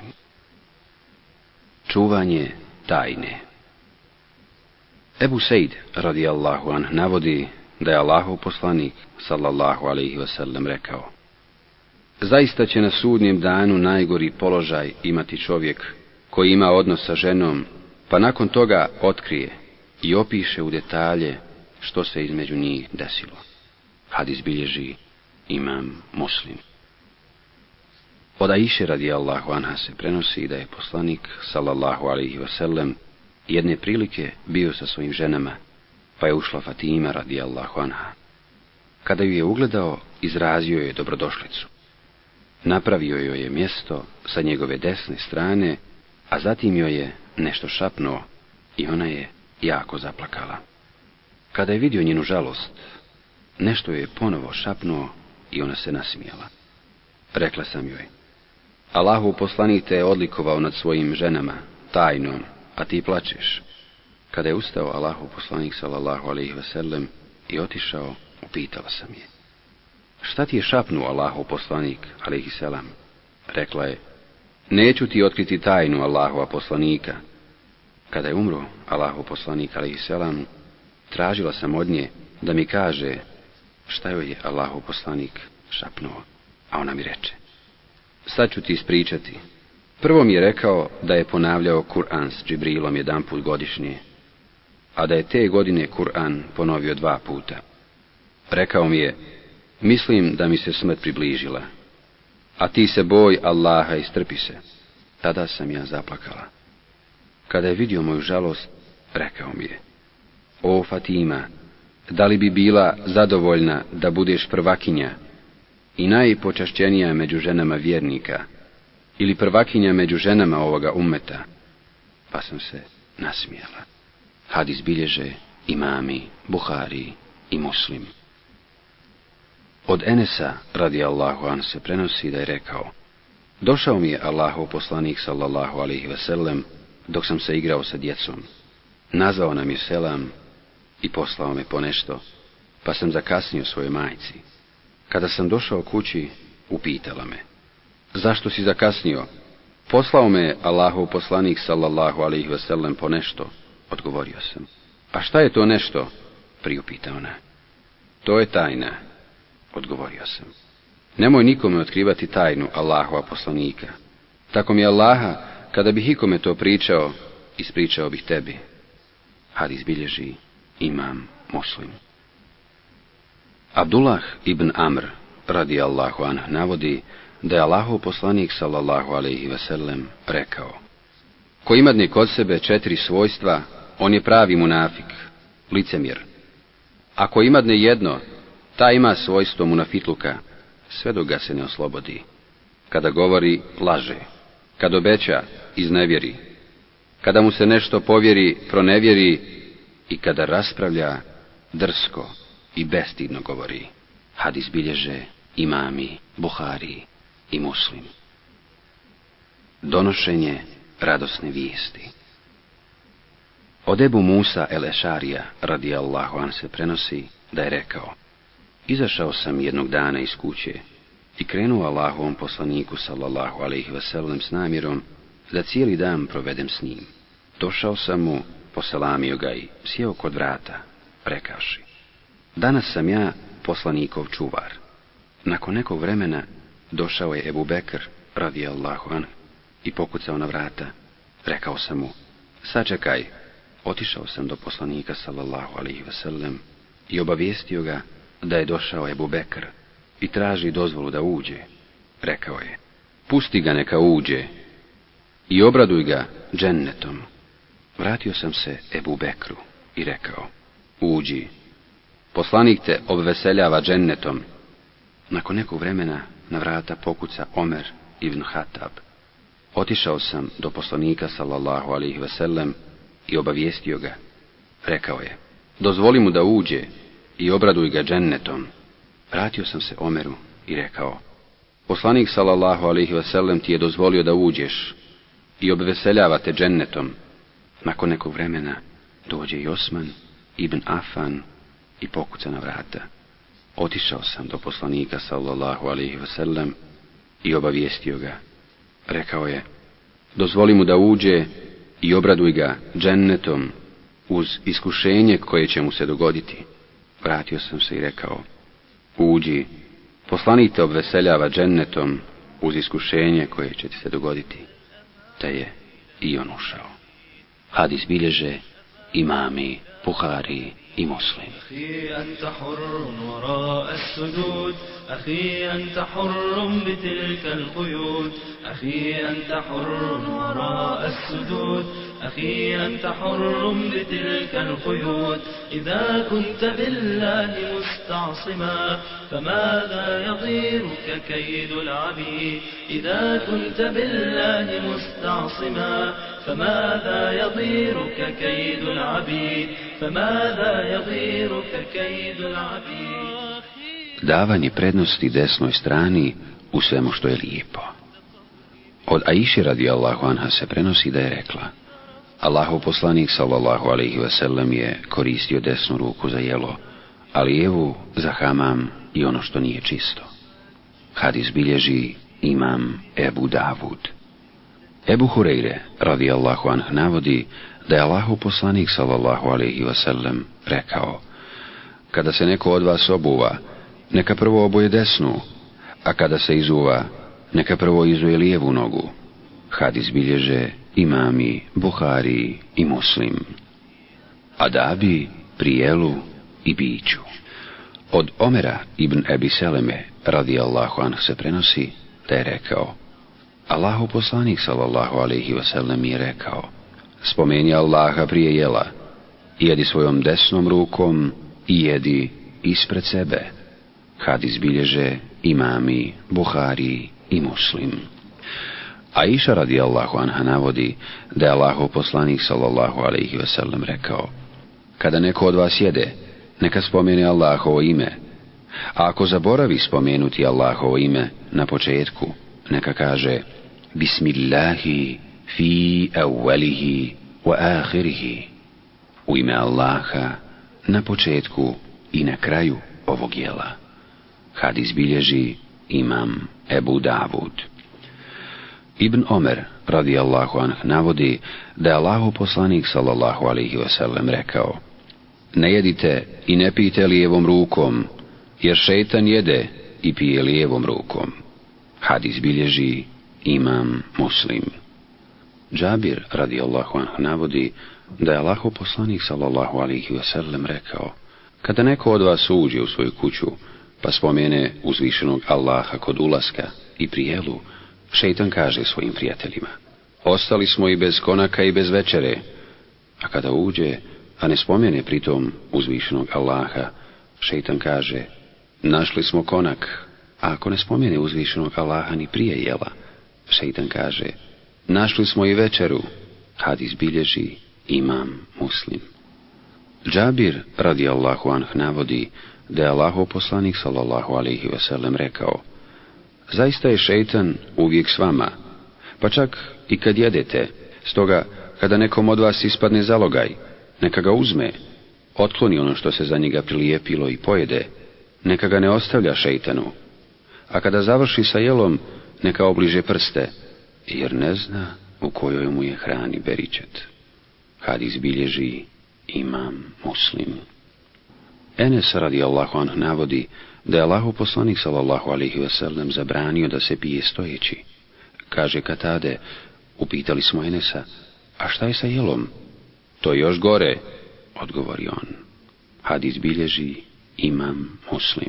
Čuvanje tajne. Ebu Sejd radijallahu anh navodi da je Allahov poslanik sallallahu alejhi ve sellem rekao: zaista će na sudnjem danu najgori položaj imati čovjek koji ima odnos sa ženom, pa nakon toga otkrije i opiše u detalje što se između njih desilo. Hadis bilježi imam Muslim. Od Aiše radijallahu anha se prenosi da je poslanik sallallahu alejhi ve sellem jedne prilike bio sa svojim ženama, pa je ušla Fatima radijallahu anha. Kada ju je ugledao, izrazio je dobrodošlicu. Napravio joj je mjesto sa njegove desne strane, a zatim joj je nešto šapnuo i ona je jako zaplakala. Kada je vidio njenu žalost, nešto je ponovo šapnuo i ona se nasmijala. Rekla sam joj: Allahov poslanik te je odlikovao nad svojim ženama, tajnom, a ti plačeš. Kada je ustao Allahov poslanik sallallahu alejhi ve sellem i otišao, upitala sam je: Šta ti je šapnuo Allahov poslanik alejhi selam? Rekla je: Neću ti otkriti tajnu Allahova poslanika. Kada je umro Allahov poslanik alejhi selam, tražila sam od nje da mi kaže šta joj je Allahov poslanik šapnuo, a ona mi reče: Sad ću ti ispričati. Prvo mi je rekao da je ponavljao Kur'an s Džibrilom jedanput godišnje, a da je te godine Kur'an ponovio 2 puta. Rekao mi je: Mislim da mi se smrt približila, a ti se boj Allaha i strpi se. Tada sam ja zaplakala. Kada je vidio moju žalost, rekao mi je: O Fatima, da li bi bila zadovoljna da budeš prvakinja i najpočašćenija među ženama vjernika, ili prvakinja među ženama ovoga ummeta? Pa sam se nasmijala. Hadis bilježe imami Buhari i Muslim. Od Enesa radijallahu anhu se prenosi da je rekao: Došao mi je Allahov poslanik sallallahu alejhi ve sellem dok sam se igrao sa djecom. Nazvao nam je selam i poslao me po nešto, pa sam zakasnio svojoj majci. Kada sam došao kući, upitala me: Zašto si zakasnio? Poslao me Allahov poslanik sallallahu alejhi ve sellem po nešto, odgovorio sam. A šta je to nešto? Priupita ona. To je tajna, odgovorio sam. Nemoj nikome otkrivati tajnu Allahova poslanika. Tako mi Allaha, kada bih ikome to pričao, ispričao bih tebi. Hadis bilježi imam Muslim. Abdullah ibn Amr radijallahu anhu navodi da je Allahov poslanik sallallahu alejhi ve sellem rekao: Ko imadne kod sebe 4 svojstva, on je pravi munafik, licemjer. Ako imadne jedno, ta ima svojstvo munafitluka, sve dok ga se ne oslobodi. Kada govori, laže. Kad obeća, iznevjeri. Kada mu se nešto povjeri, pronevjeri. I kada raspravlja, drsko i bestidno govori. Hadis bilježe imami Buhari i Muslim. Donošenje radosne vijesti. Od Ebu Musa el-Ešarija radijallahu an se prenosi da je rekao: Izašao sam jednog dana iz kuće i krenuo Allahovom poslaniku sallallahu alejhi ve sellem s namjerom da cijeli dan provedem s njim. Došao sam mu, poselamio ga i sjeo kod vrata, rekavši: Danas sam ja poslanikov čuvar. Nakon nekog vremena došao je Ebu Bekr radijallahu anhu i pokucao na vrata. Rekao sam mu: Sačekaj. Otišao sam do poslanika sallallahu alejhi ve sellem i obavijestio ga da je došao Ebu Bekr i traži dozvolu da uđe. Rekao je: Pusti ga neka uđe i obraduj ga džennetom. Vratio sam se Ebu Bekru i rekao: Uđi, poslanik te obveseljava džennetom. Nakon nekog vremena na vrata pokuca Omer ibn Hatab. Otišao sam do poslanika sallallahu alejhi ve sellem i obavijestio ga. Rekao je: Dozvoli mu da uđe i obraduj ga džennetom. Vratio sam se Omeru i rekao: Poslanik sallallahu alejhi ve sellem ti je dozvolio da uđeš i obveseljava te džennetom. Nakon nekog vremena dođe i Osman ibn Afan i pokuca na vrata. Otišao sam do poslanika sallallahu alejhi ve sellem i obavijestio ga. Rekao je: Dozvoli mu da uđe i obraduj ga džennetom uz iskušenje koje će mu se dogoditi. Vratio sam se i rekao: Uđi, poslanik te obveseljava džennetom uz iskušenje koje će ti se dogoditi. Te je i on ušao. Hadis bilježe imami Buhari i Muslim. أخي أنت حر وراء السدود أخي أنت حر بتلك القيود أخي أنت حر وراء السدود أخي أنت حر بتلك القيود إذا كنت بالله مستعصما فماذا يضيرك كيد العبيد إذا كنت بالله مستعصما فماذا يضيرك كيد العبيد فماذا يضيرك كيد العبيد. Davanje prednosti desnoj strani u svemu što je lijepo. Od Aiši radijallahu anha se prenosi da je rekla: Allahov poslanik sallallahu alejhi ve sellem je koristio desnu ruku za jelo, a lijevu za hamam i ono što nije čisto. Hadis bilježi imam Ebu Davud. Ebu Hureyre radijallahu anh navodi da je Allahov poslanik sallallahu alejhi ve sellem rekao: kada se neko od vas obuva, neka prvo obuje desnu, a kada se izuva, neka prvo izuje lijevu nogu. Hadis bilježe imami Buhari i Muslim. Adabi pri jelu i piću. Od Omera ibn Ebi Seleme radijallahu anh se prenosi da je rekao: Allahov poslanik sallallahu alejhi ve sellem je rekao: spomeni Allaha prije jela, jedi svojom desnom rukom i jedi ispred sebe. Hadis bilježe imami Buhari i Muslim. Aiša radijallahu anha navodi da je Allahov poslanik sallallahu alejhi ve sellem rekao: kada neko od vas jede, neka spomene Allahovo ime, a ako zaboravi spomenuti Allahovo ime na početku, neka kaže: Bismillahi fi awwalihi wa ahirihi. U ime Allaha na početku i na kraju ovog jela. Hadis bilježi imam Ebu Davud. Ibn Omer radijallahu anh navodi da je Allahov poslanik sallallahu alejhi ve sellem rekao: ne jedite i ne pijte lijevom rukom, jer šejtan jede i pije lijevom rukom. Hadis bilježi imam Muslim. Džabir radijallahu anh navodi da je Allahov poslanik sallallahu alejhi ve sellem rekao: kada neko od vas uđe u svoju kuću pa spomene uzvišenog Allaha kod ulaska i pri jelu, šejtan kaže svojim prijateljima: ostali smo i bez konaka i bez večere. A kada uđe, a ne spomene pritom uzvišenog Allaha, šejtan kaže: našli smo konak. A ako ne spomene uzvišenog Allaha ni prije jela, šejtan kaže: našli smo i večeru. Hadis bilježi imam Muslim. Džabir radijallahu anh navodi da je Allahov poslanik sallallahu alejhi ve sellem rekao: zaista je šejtan uvijek s vama, pa čak i kad jedete. Stoga kada nekom od vas ispadne zalogaj, neka ga uzme, otkloni ono što se za njega prilijepilo i pojede, neka ga ne ostavlja šejtanu. A kada završi sa jelom, neka obliže prste, jer ne zna u kojoj mu je hrani beričet. Hadis bilježi imam Muslim. Enes radijallahu anh navodi da je Allahov poslanik sallallahu alejhi ve sellem zabranio da se pije stojeći. Kaže Katade: upitali smo Enesa: a šta je sa jelom? To je još gore, odgovori on. Hadis bilježi imam Muslim.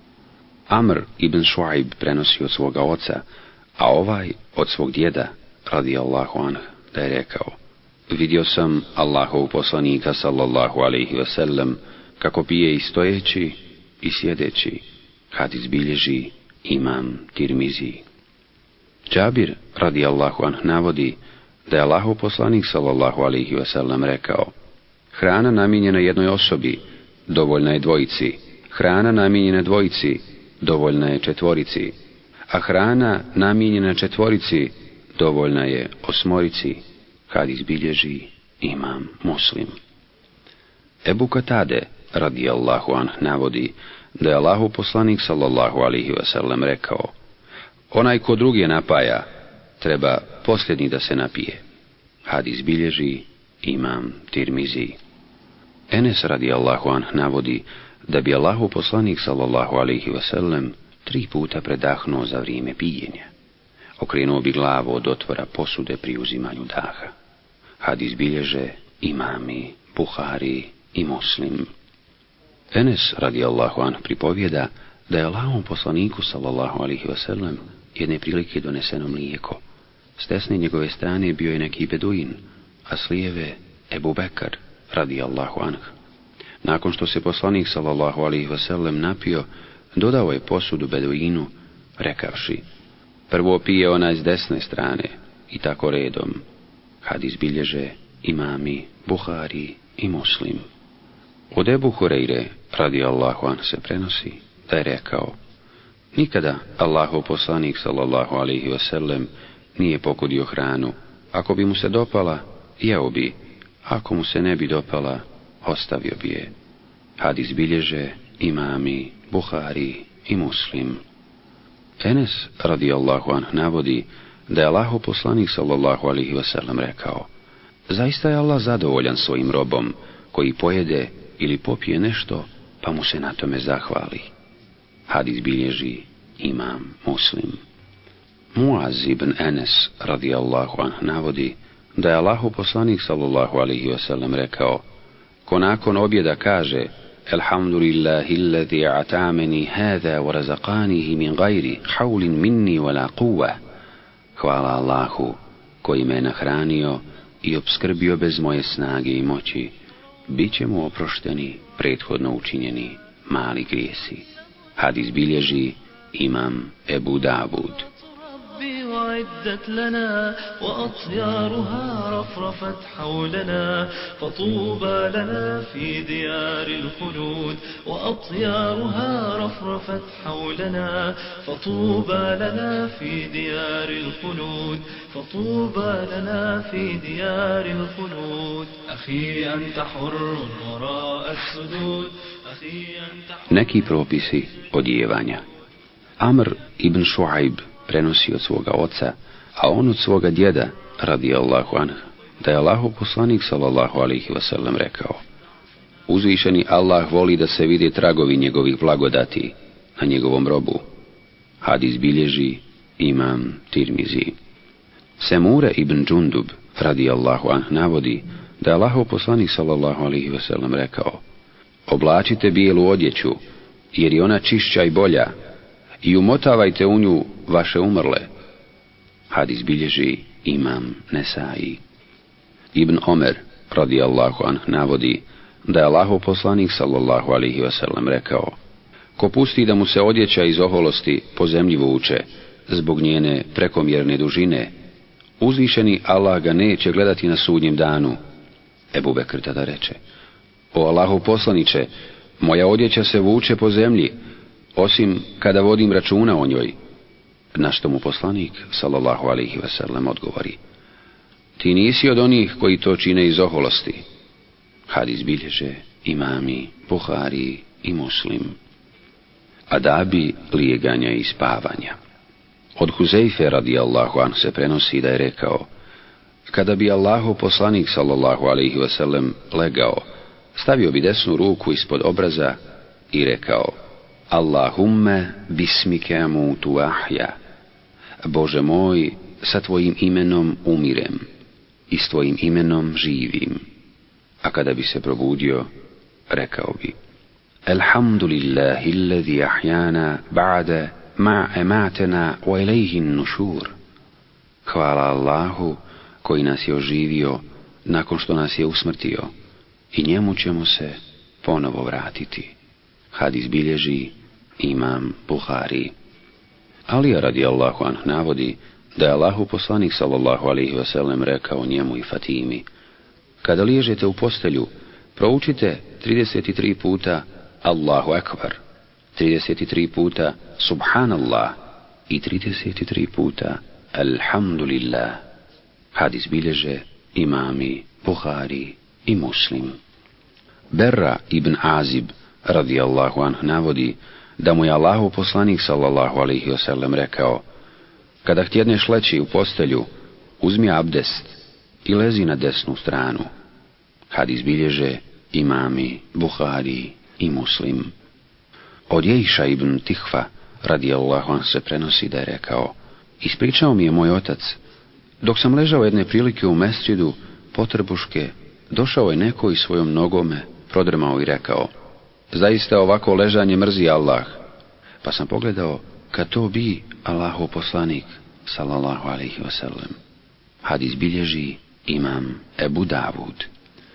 Amr ibn Šuajb prenosi od svoga oca, a ovaj od svog djeda radijallahu anh da je rekao: vidio sam Allahov poslanika sallallahu alejhi ve sellem kako pije i stojeći i sjedeći. Hadis bilježi imam Tirmizi. Džabir radijallahu anh navodi da je Allahov poslanik sallallahu alejhi ve sellem rekao: hrana namijenjena jednoj osobi dovoljna je dvojici, hrana namijenjena dvojici dovoljna je četvorici, a hrana namijenjena četvorici dovoljna je osmorici. Hadis bilježi imam Muslim. Ebu Katade radijallahu anh navodi da je Allahov poslanik sallallahu alejhi ve sellem rekao: onaj ko druge napaja, treba posljednji da se napije. Hadis bilježi imam Tirmizi. Enes radijallahu anh navodi da bi Allahov poslanik sallallahu alejhi ve sellem 3 puta predahnuo za vrijeme pijenja. Okrenuo bi glavu od otvora posude pri uzimanju daha. Hadis bilježe imami Buhari i Muslim. Enes radijallahu anh pripovjeda da je Allahovom poslaniku sallallahu alejhi ve sellem jedne prilike doneseno mlijeko. S desne njegove strane bio je neki beduin, a s lijeve Ebu Bekar radijallahu anh. Nakon što se poslanik sallallahu alejhi ve sellem napio, dodao je posudu beduinu, rekavši: prvo pije onaj s desne strane, i tako redom. Hadis bilježe imami Buhari i Muslim. Od Ebu Hureyre, radijallahu anhu, se prenosi da je rekao: nikada Allahov poslanik sallallahu alejhi ve sellem nije pokudio hranu. Ako bi mu se dopala, jeo bi. Ako mu se ne bi dopala, ostavio bi je. Hadis bilježe imami Buhari i Muslim. Enes radijallahu anhu navodi da je Allahov poslanik sallallahu alejhi ve sellem rekao: zaista je Allah zadovoljan svojim robom koji pojede ili popije nešto pa mu se na tome zahvali. Hadis bilježi imam Muslim. Muaz ibn Enes radijallahu anhu navodi da je Allahov poslanik sallallahu alejhi ve sellem rekao: ko nakon objeda kaže: alhamdulillahi alladhi at'amani hada wa razaqanihi min ghairi hawlin minni wala quwwa, hvala Allahu koji me je nahranio i opskrbio bez moje snage i moći, bit će mu oprošteni prethodno učinjeni mali grijesi. Hadis bilježi imam Ebu Davud. وعدت لنا وأطيارها رفرفت حولنا فطوبى لنا في ديار الخلود وأطيارها رفرفت حولنا فطوبى لنا في ديار الخلود فطوبى لنا في ديار الخلود أخي أنت حر وراء السدود أخي أنت حر. Neki propisi odijevanja. Amr ibn Šuajb prenosi od svoga oca, a on od svoga djeda, radijallahu anhu, da je Allahov poslanik sallallahu alejhi ve sellem rekao: uzvišeni Allah voli da se vide tragovi njegovih blagodati na njegovom robu. Hadis bilježi imam Tirmizi. Semure ibn Džundub, radijallahu anhu, navodi da je Allahov poslanik sallallahu alejhi ve sellem rekao: oblačite bijelu odjeću, jer je ona čišća i bolja, i umotavajte u nju vaše umrle. Hadis bilježi imam Nesai. Ibn Omer, radijallahu anhu, navodi da je Allahov poslanik sallallahu alejhi ve sellem rekao: ko pusti da mu se odjeća iz oholosti po zemlji vuče zbog njene prekomjerne dužine, uzvišeni Allah ga neće gledati na sudnjem danu. Ebu Bekr tada reče: o Allahov poslaniče, moja odjeća se vuče po zemlji, osim kada vodim računa o njoj. Na što mu poslanik sallallahu alejhi ve sellem odgovori: ti nisi od onih koji to čine iz oholosti. Hadis bilježe imami Buhari i Muslim. Adabi lijeganja i spavanja. Od Huzeife radijallahu anhu se prenosi da je rekao: kada bi Allahov poslanik sallallahu alejhi ve sellem legao, stavio bi desnu ruku ispod obraza i rekao: Allahumme bismike amutu ahja, Bože moj, sa tvojim imenom umirem i s tvojim imenom živim. A kada bi se probudio, rekao bi: alhamdulillahi alladhi ahjana ba'da ma ematena wa ilayhin nušur. Hvala Allahu koji nas je oživio nakon što nas je usmrtio, i njemu ćemo se ponovo vratiti. Hadis bilježi imam Buhari. Alija radijallahu anhu navodi da je Allahu poslanik sallallahu alejhi ve sellem rekao njemu i Fatimi: kada liježete u postelju, proučite 33 puta Allahu ekbar, 33 puta Subhanallah i 33 puta Alhamdulillah. Hadis bilježe imami Buhari i Muslim. Berra ibn Azib radijallahu anhu navodi da mu je Allahov poslanik sallallahu alejhi ve sellem rekao: kada htjedneš leći u postelju, uzmi abdest i lezi na desnu stranu. Hadis bilježe imami Buhari i Muslim. Od Jejša ibn Tihfa radijallahu anhu se prenosi da je rekao: ispričao mi je moj otac, dok sam ležao jedne prilike u mesdžidu potrbuške, došao je neko i svojom nogome prodrmao i rekao: zaista ovako ležanje mrzi Allah. Pa sam pogledao, kad to bi Allahov poslanik sallallahu alejhi ve sellem. Hadis bilježi imam Ebu Davud.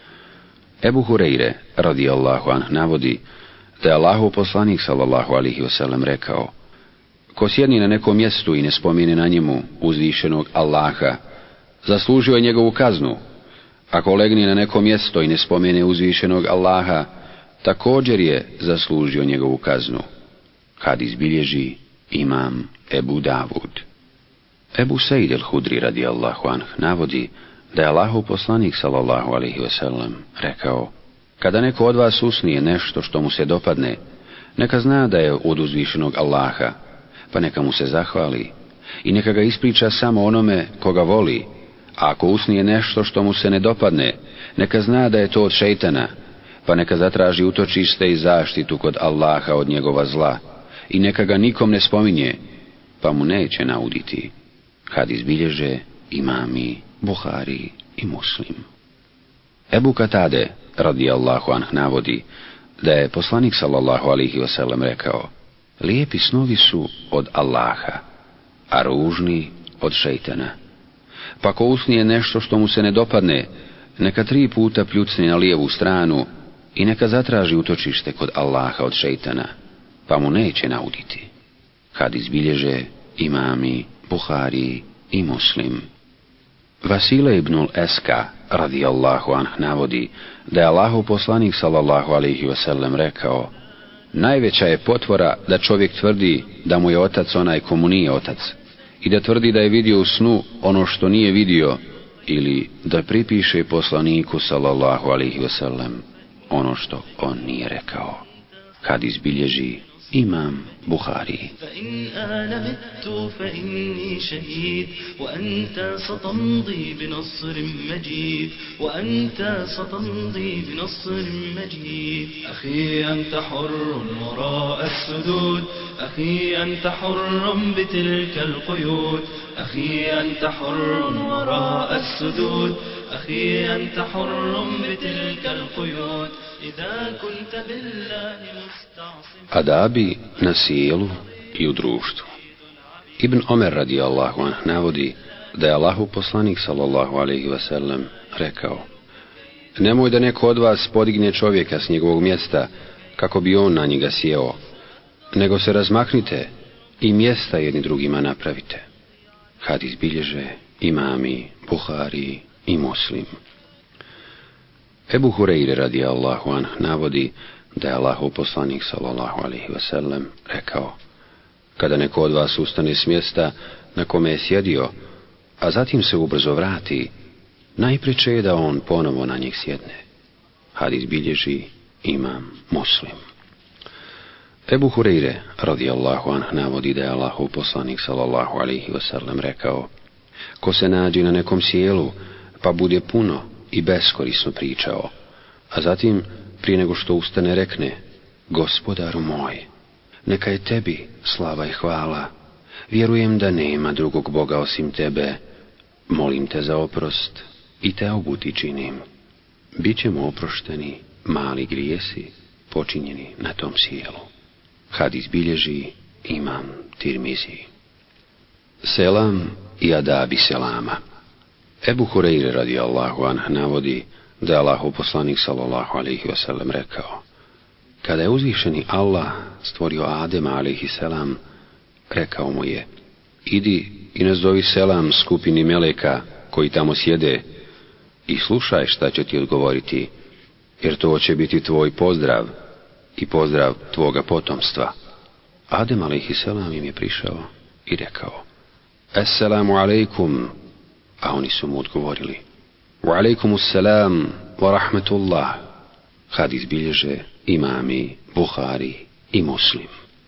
Ebu Hureyre radijallahu anhu navodi da je Allahov poslanik sallallahu alejhi ve sellem rekao: ko sjedni na nekom mjestu i ne spomene na njemu uzvišenog Allaha, zaslužio je njegovu kaznu. Ako legne na neko mjesto i ne spomene uzvišenog Allaha, također je zaslužio njegovu kaznu. Hadis bilježi imam Ebu Davud. Ebu Sejd el-Hudri radijallahu anh navodi da je Allahov poslanik sallallahu alejhi ve sellem rekao: kada neko od vas usnije nešto što mu se dopadne, neka zna da je od uzvišenog Allaha, pa neka mu se zahvali i neka ga ispriča samo onome koga voli, a ako usnije nešto što mu se ne dopadne, neka zna da je to od šejtana, pa neka zatraži utočište i zaštitu kod Allaha od njegova zla i neka ga nikom ne spominje, pa mu neće nauditi. Hadis bilježe imami Buhari i Muslim. Ebu Katade radijallahu anh navodi da je poslanik sallallahu alejhi ve sellem rekao: lijepi snovi su od Allaha, a ružni od šejtana. Pa ko usnije nešto što mu se ne dopadne, neka 3 puta pljucne na lijevu stranu i neka zatraži utočište kod Allaha od šejtana, pa mu neće nauditi. Hadis bilježe imami Buhari i Muslim. Vasile ibnul Eska radijallahu anh navodi da je Allahov poslanik sallallahu alejhi ve sellem rekao: najveća je potvora da čovjek tvrdi da mu je otac onaj komu nije otac, i da tvrdi da je vidio u snu ono što nije vidio, ili da pripiše poslaniku sallallahu alejhi ve sellem ono što on nije rekao. Hadis bilježi imam Buhari. فإن أنا مت فإني شهيد وأنت ستمضي بنصر مجيد وأنت ستمضي بنصر مجيد أخي أنت حر وراء السدود أخي أنت حر بتلك القيود أخي أنت حر وراء السدود أخي أنت حر بتلك القيود إذا كنت بالله مستعصم. Adabi na sjelu i u društvu. Ibn Omer radijallahu anh navodi da je Allahov poslanik sallallahu alejhi ve sellem rekao: nemoj da neko od vas podigne čovjeka s njegovog mjesta kako bi on na njega sjeo, nego se razmaknite i mjesta jedni drugima napravite. Hadis bilježe imami Buhari i Muslim. Ebu Hureyre radijallahu anh navodi da je Allahov poslanik sallallahu alejhi ve sellem rekao: kada neko od vas ustane s mjesta na kome je sjedio, a zatim se ubrzo vrati, najpreče je da on ponovo na njih sjedne. Hadis bilježi imam Muslim. Ebu Hureyre radijallahu anh navodi da je Allahov poslanik sallallahu alejhi ve sellem rekao: ko se nađe na nekom sjelu pa bude puno i beskorisno pričao, a zatim prije nego što ustane rekne: gospodaru moj, neka je tebi slava i hvala, vjerujem da nema drugog Boga osim tebe, molim te za oprost i teubu ti činim, bit ćemo oprošteni mali grijesi počinjeni na tom sjelu. Hadis bilježi imam Tirmizi. Selam i adabi selama. Ebu Hureyre radijallahu anh navodi da je Allahov poslanik sallallahu alejhi ve sellem rekao: kada je uzvišeni Allah stvorio Adema alejhi selam, rekao mu je: idi i nazovi selam skupini meleka koji tamo sjede i slušaj šta će ti odgovoriti, jer to će biti tvoj pozdrav i pozdrav tvoga potomstva. Adem alejhi selam im je prišao i rekao: Assalamu alejkum, a oni su mu odgovorili: wa alaikumussalam wa rahmatullah. Hadis bilježe imami Buhari i Muslim.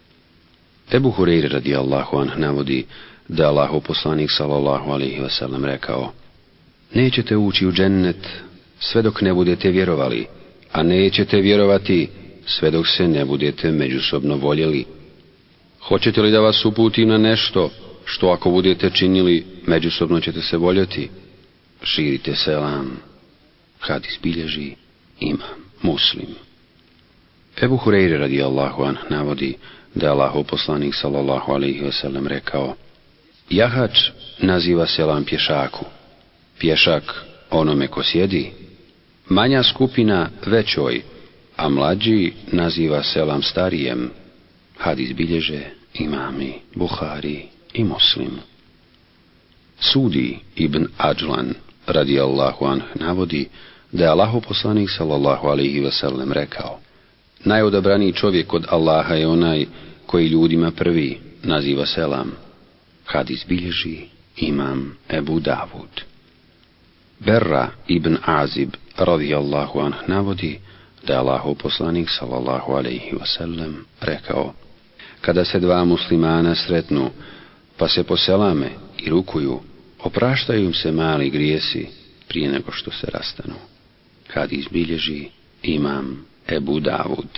Ebu Hureyre radijallahu anh navodi da Allahov poslanik sallallahu alejhi ve sellem rekao: nećete ući u džennet sve dok ne budete vjerovali, a nećete vjerovati sve dok se ne budete međusobno voljeli. Hoćete li da vas uputim na nešto što ako budete činili međusobno ćete se voljeti? Širite selam. Hadis bilježi imam Muslim. Ebu Hureyre radijallahu anh navodi da je Allahov poslanik sallallahu alejhi ve sellem rekao: jahač naziva selam pješaku, pješak onome ko sjedi, manja skupina većoj, a mlađi naziva selam starijem. Hadis bilježe imami Buhari i Muslim. Sudi ibn Adžlan radijallahu anh navodi da je Allahov poslanik sallallahu alejhi ve sellem rekao: najodabraniji čovjek kod Allaha je onaj koji ljudima prvi naziva selam. Hadis bilježi imam Ebu Davud. Berra ibn Azib radijallahu anh navodi da je Allahov poslanik sallallahu alejhi ve sellem rekao: kada se dva muslimana sretnu pa se poselame i rukuju, opraštaju im se mali grijesi prije nego što se rastanu. Hadis bilježi imam Ebu Davud.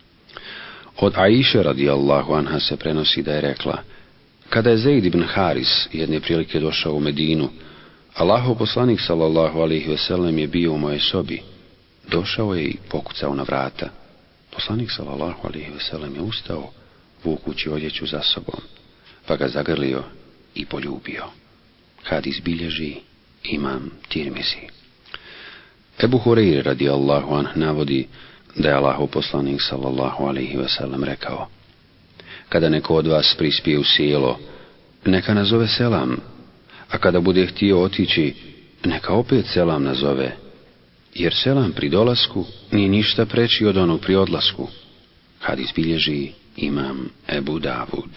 Od Aiše radijallahu anha se prenosi da je rekla: kada je Zeid ibn Haris jedne prilike došao u Medinu, Allahov poslanik sallallahu alejhi ve sellem je bio u mojoj sobi. Došao je i pokucao na vrata. Poslanik sallallahu alejhi ve sellem je ustao, vukući odjeću za sobom, pa ga zagrlio i poljubio. Hadis bilježi imam Tirmizi. Ebu Hureyre radijallahu anh navodi da je Allahov poslanik sallallahu alejhi ve sellem rekao: kada neko od vas prispije u selo, neka nazove selam, a kada bude htio otići, neka opet selam nazove, jer selam pri dolasku nije ništa preći od onog pri odlasku. Hadis bilježi imam Ebu Davud.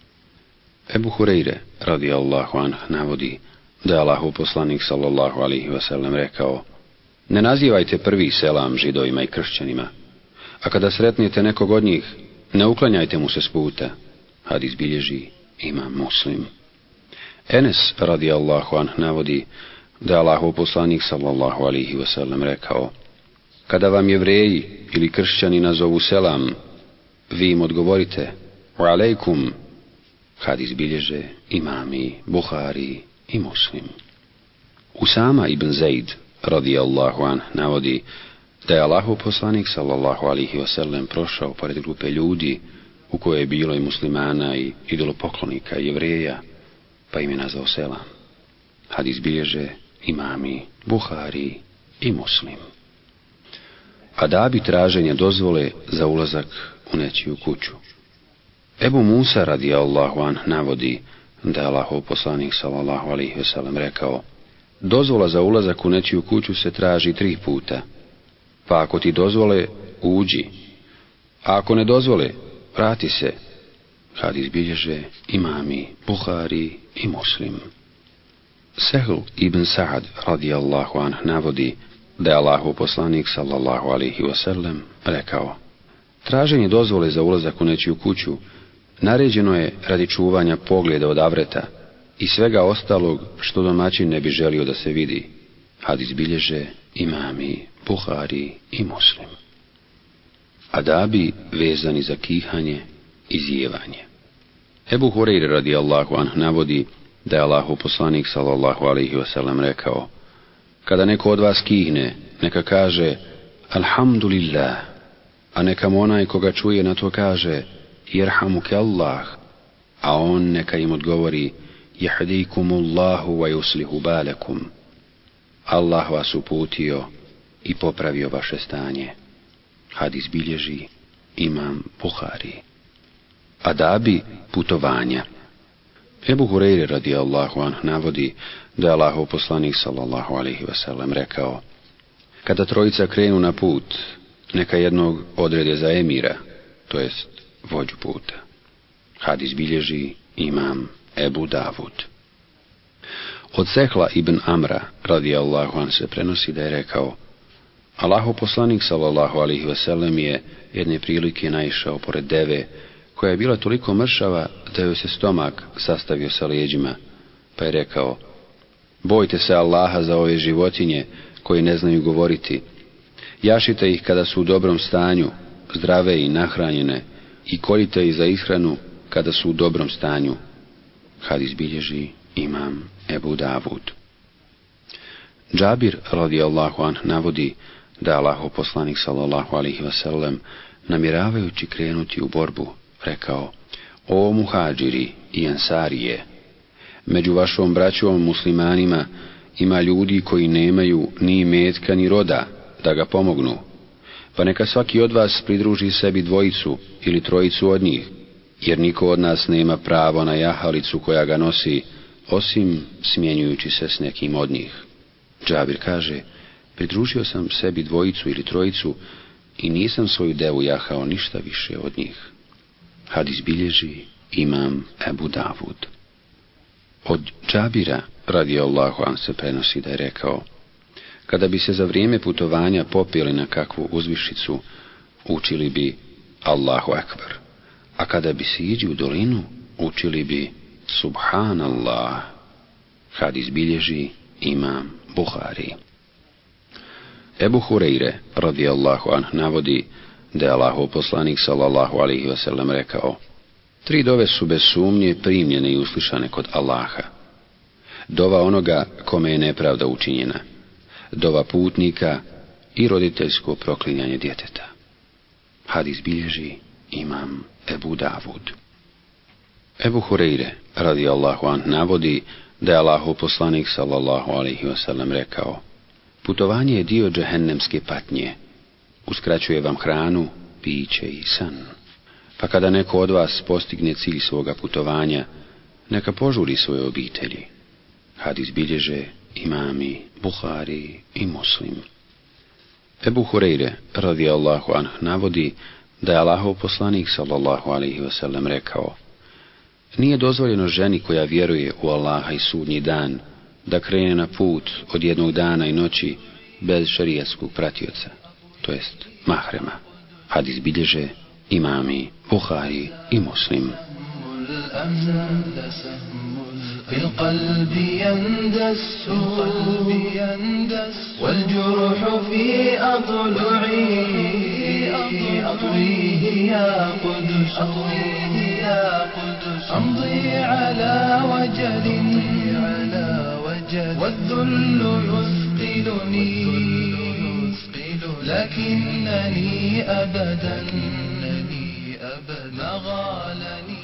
Ebu Hureyre radijallahu anh navodi da je Allahov poslanik sallallahu alejhi ve sellem rekao: ne nazivajte prvi selam židovima i kršćanima, a kada sretnete nekog od njih, ne uklanjajte mu se s puta. Hadis bilježi imam Muslim. Enes radijallahu anh navodi da je Allahov poslanik sallallahu alejhi ve sellem rekao: kada vam Jevreji ili kršćani nazovu selam, vi im odgovorite: wa alejkum. Hadis bilježe imami Buhari i Muslim. Usama ibn Zaid radijallahu anh navodi da je Allahov poslanik sallallahu alejhi ve sellem prošao pored grupe ljudi u kojoj je bilo i muslimana i idolopoklonika i Jevreja, pa im je nazvao selam. Hadis bilježe imami Buhari i Muslim. Adabi traženja dozvole za ulazak u nečiju kuću. Ebu Musa radijallahu anh navodi da je Allahov poslanik sallallahu alejhi ve sellem rekao: dozvola za ulazak u nečiju kuću se traži 3 puta, pa ako ti dozvole, uđi, a ako ne dozvole, vrati se. Hadis bilježe imami Buhari i Muslim. Sehl ibn Sa'ad radijallahu anh navodi da je Allahov poslanik sallallahu alejhi ve sellem rekao: traženje dozvole za ulazak u nečiju kuću naređeno je radi čuvanja pogleda od avreta i svega ostalog što domaćin ne bi želio da se vidi. Hadis bilježe imami Buhari i Muslim. Adabi vezani za kihanje i zijevanje. Ebu Hureyre radijallahu anh navodi da je Allahov poslanik sallallahu alejhi ve sellem rekao: kada neko od vas kihne, neka kaže alhamdulillah, a neka mu onaj koga čuje na to kaže jerhamuke Allah, a on neka im odgovori jahdikumullahu wa yuslihu balakum, Allah vas uputio i popravio vaše stanje. Hadis bilježi imam Buhari. Adabi putovanja. Ebu Hureyre radijallahu anh navodi da je Allahov poslanik sallallahu alejhi ve sellem rekao: kada trojica krenu na put, neka jednog odrede za emira, to jest vođu puta. Hadis bilježi imam Ebu Davud. Od Sehla ibn Amra radijallahu anh se prenosi da je rekao: Allahov poslanik sallallahu alejhi ve sellem je jedne prilike naišao pored deve koja je bila toliko mršava da joj se stomak sastavio sa leđima, pa je rekao: bojte se Allaha za ove životinje koje ne znaju govoriti, jašite ih kada su u dobrom stanju, zdrave i nahranjene, i koljite ih za ishranu kada su u dobrom stanju. Hadis bilježi imam Ebu Davud. Džabir radijallahu anh navodi da je Allahov poslanik sallallahu alejhi ve sellem namjeravajući krenuti u borbu rekao: o muhadžiri i ensarije, među vašom braćom muslimanima ima ljudi koji nemaju ni imetka ni roda da ga pomognu, pa neka svaki od vas pridruži sebi 2 ili 3 od njih, jer niko od nas nema pravo na jahalicu koja ga nosi, osim smjenjujući se s nekim od njih. Džabir kaže, pridružio sam sebi dvojicu ili trojicu i nisam svoju devu jahao ništa više od njih. Hadis bilježi imam Ebu Davud. Od Džabira, radijallahu an, se prenosi da je rekao, kada bi se za vrijeme putovanja popili na kakvu uzvišicu, učili bi Allahu Ekber, a kada bi se iđi u dolinu, učili bi Subhanallah. Hadis bilježi imam Buhari. Ebu Hureyre, radijallahu anh, navodi da je Allahov poslanik sallallahu alaihi wasallam rekao, 3 dove su bez sumnje primljene i uslišane kod Allaha. Dova onoga kome je nepravda učinjena, dova putnika i roditeljsko proklinjanje djeteta. Hadis bilježi imam Ebu Davud. Ebu Hureyre, radijallahu anh, navodi da je Allahov poslanik sallallahu alaihi wasallam rekao, putovanje je dio džehennemske patnje, uskraćuje vam hranu, piće i san. Pa kada neko od vas postigne cilj svoga putovanja, neka požuri svoje obitelji. Hadis bilježe imami Buhari i Muslim. Ebu Hureyre, radijallahu anh, navodi da je Allahov poslanik sallallahu alaihi wasallam rekao, nije dozvoljeno ženi koja vjeruje u Allaha i sudnji dan da krene na put od jednog dana i noći bez šerijatskog pratioca, to jest mahrema. Hadis bilježe imami Buhari i Muslim. بالقلب يندس والجرح في أضلعي أطويه يا قدس أمضي على وجل والذل يثقلني لكنني أبدا ما غالني.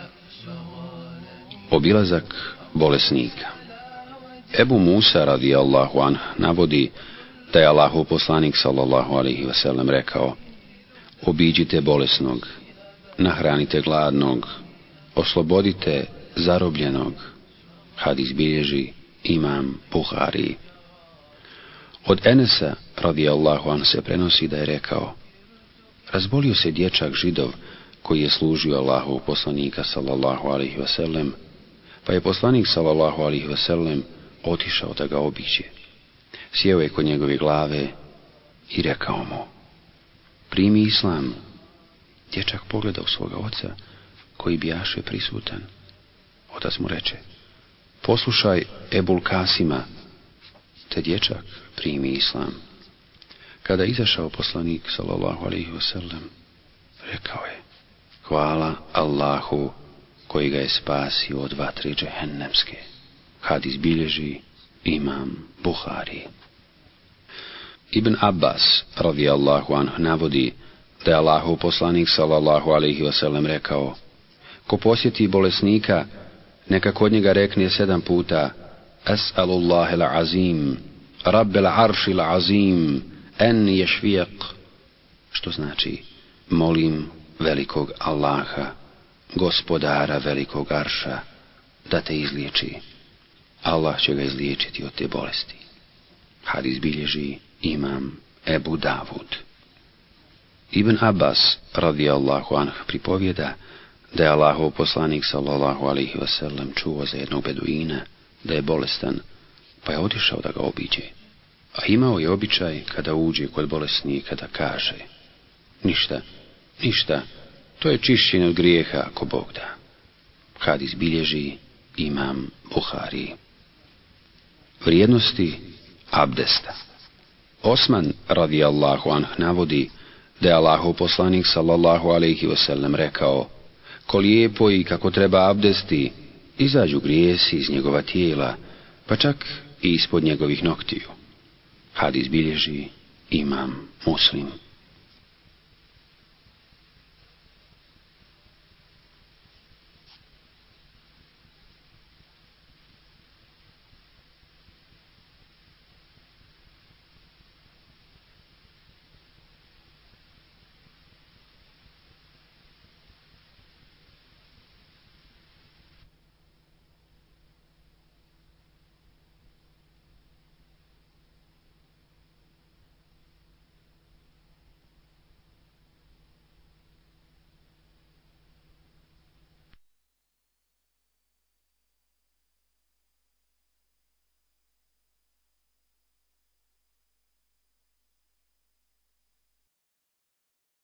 Obilazak bolesnika. Ebu Musa radijallahu anh navodi da je Allahov poslanik sallallahu alaihi wasallam rekao, obiđite bolesnog, nahranite gladnog, oslobodite zarobljenog. Hadis bilježi imam Buhari. Od Enesa radijallahu anh se prenosi da je rekao, razbolio se dječak Židov koji je služio Allahov poslanika sallallahu alaihi wasallam, pa je poslanik sallallahu alaihi wasallam otišao da ga obiđe. Sjeo je kod njegove glave i rekao mu, primi islam. Dječak pogledao svoga oca koji bijaše prisutan. Otac mu reče, poslušaj Ebul Kasima, te dječak primi islam. Kada je izašao poslanik sallallahu alaihi wasallam, rekao je, hvala Allahu koji ga je spasio od vatre džehennemske. Hadis bilježi imam Buhari. Ibn Abbas radijallahu anh navodi da je Allahov poslanik sallallahu alaihi wasallam rekao, ko posjeti bolesnika, neka kod njega rekne 7 puta, Es'alullahi l'azim, Rabbel arši l'azim, en ješvijek, što znači, molim velikog Allaha, gospodara velikog arša, da te izliječi. Allah će ga izliječiti od te bolesti. Hadis bilježi imam Ebu Davud. Ibn Abbas radijallahu anh pripovjeda da je Allahov poslanik sallallahu alaihi wasallam čuo za jednog beduina da je bolestan, pa je otišao da ga obiđe. A imao je običaj kada uđe kod bolesnika da kaže, ništa, to je čišćenje od grijeha ako Bog da. Hadis bilježi imam Buhari. Vrijednosti abdesta. Osman radijallahu anh navodi da je Allahov poslanik sallallahu alaihi wasallam rekao, ko lijepo i kako treba abdesti, izađu grijesi iz njegova tijela, pa čak i ispod njegovih noktiju. Hadis bilježi imam Muslim.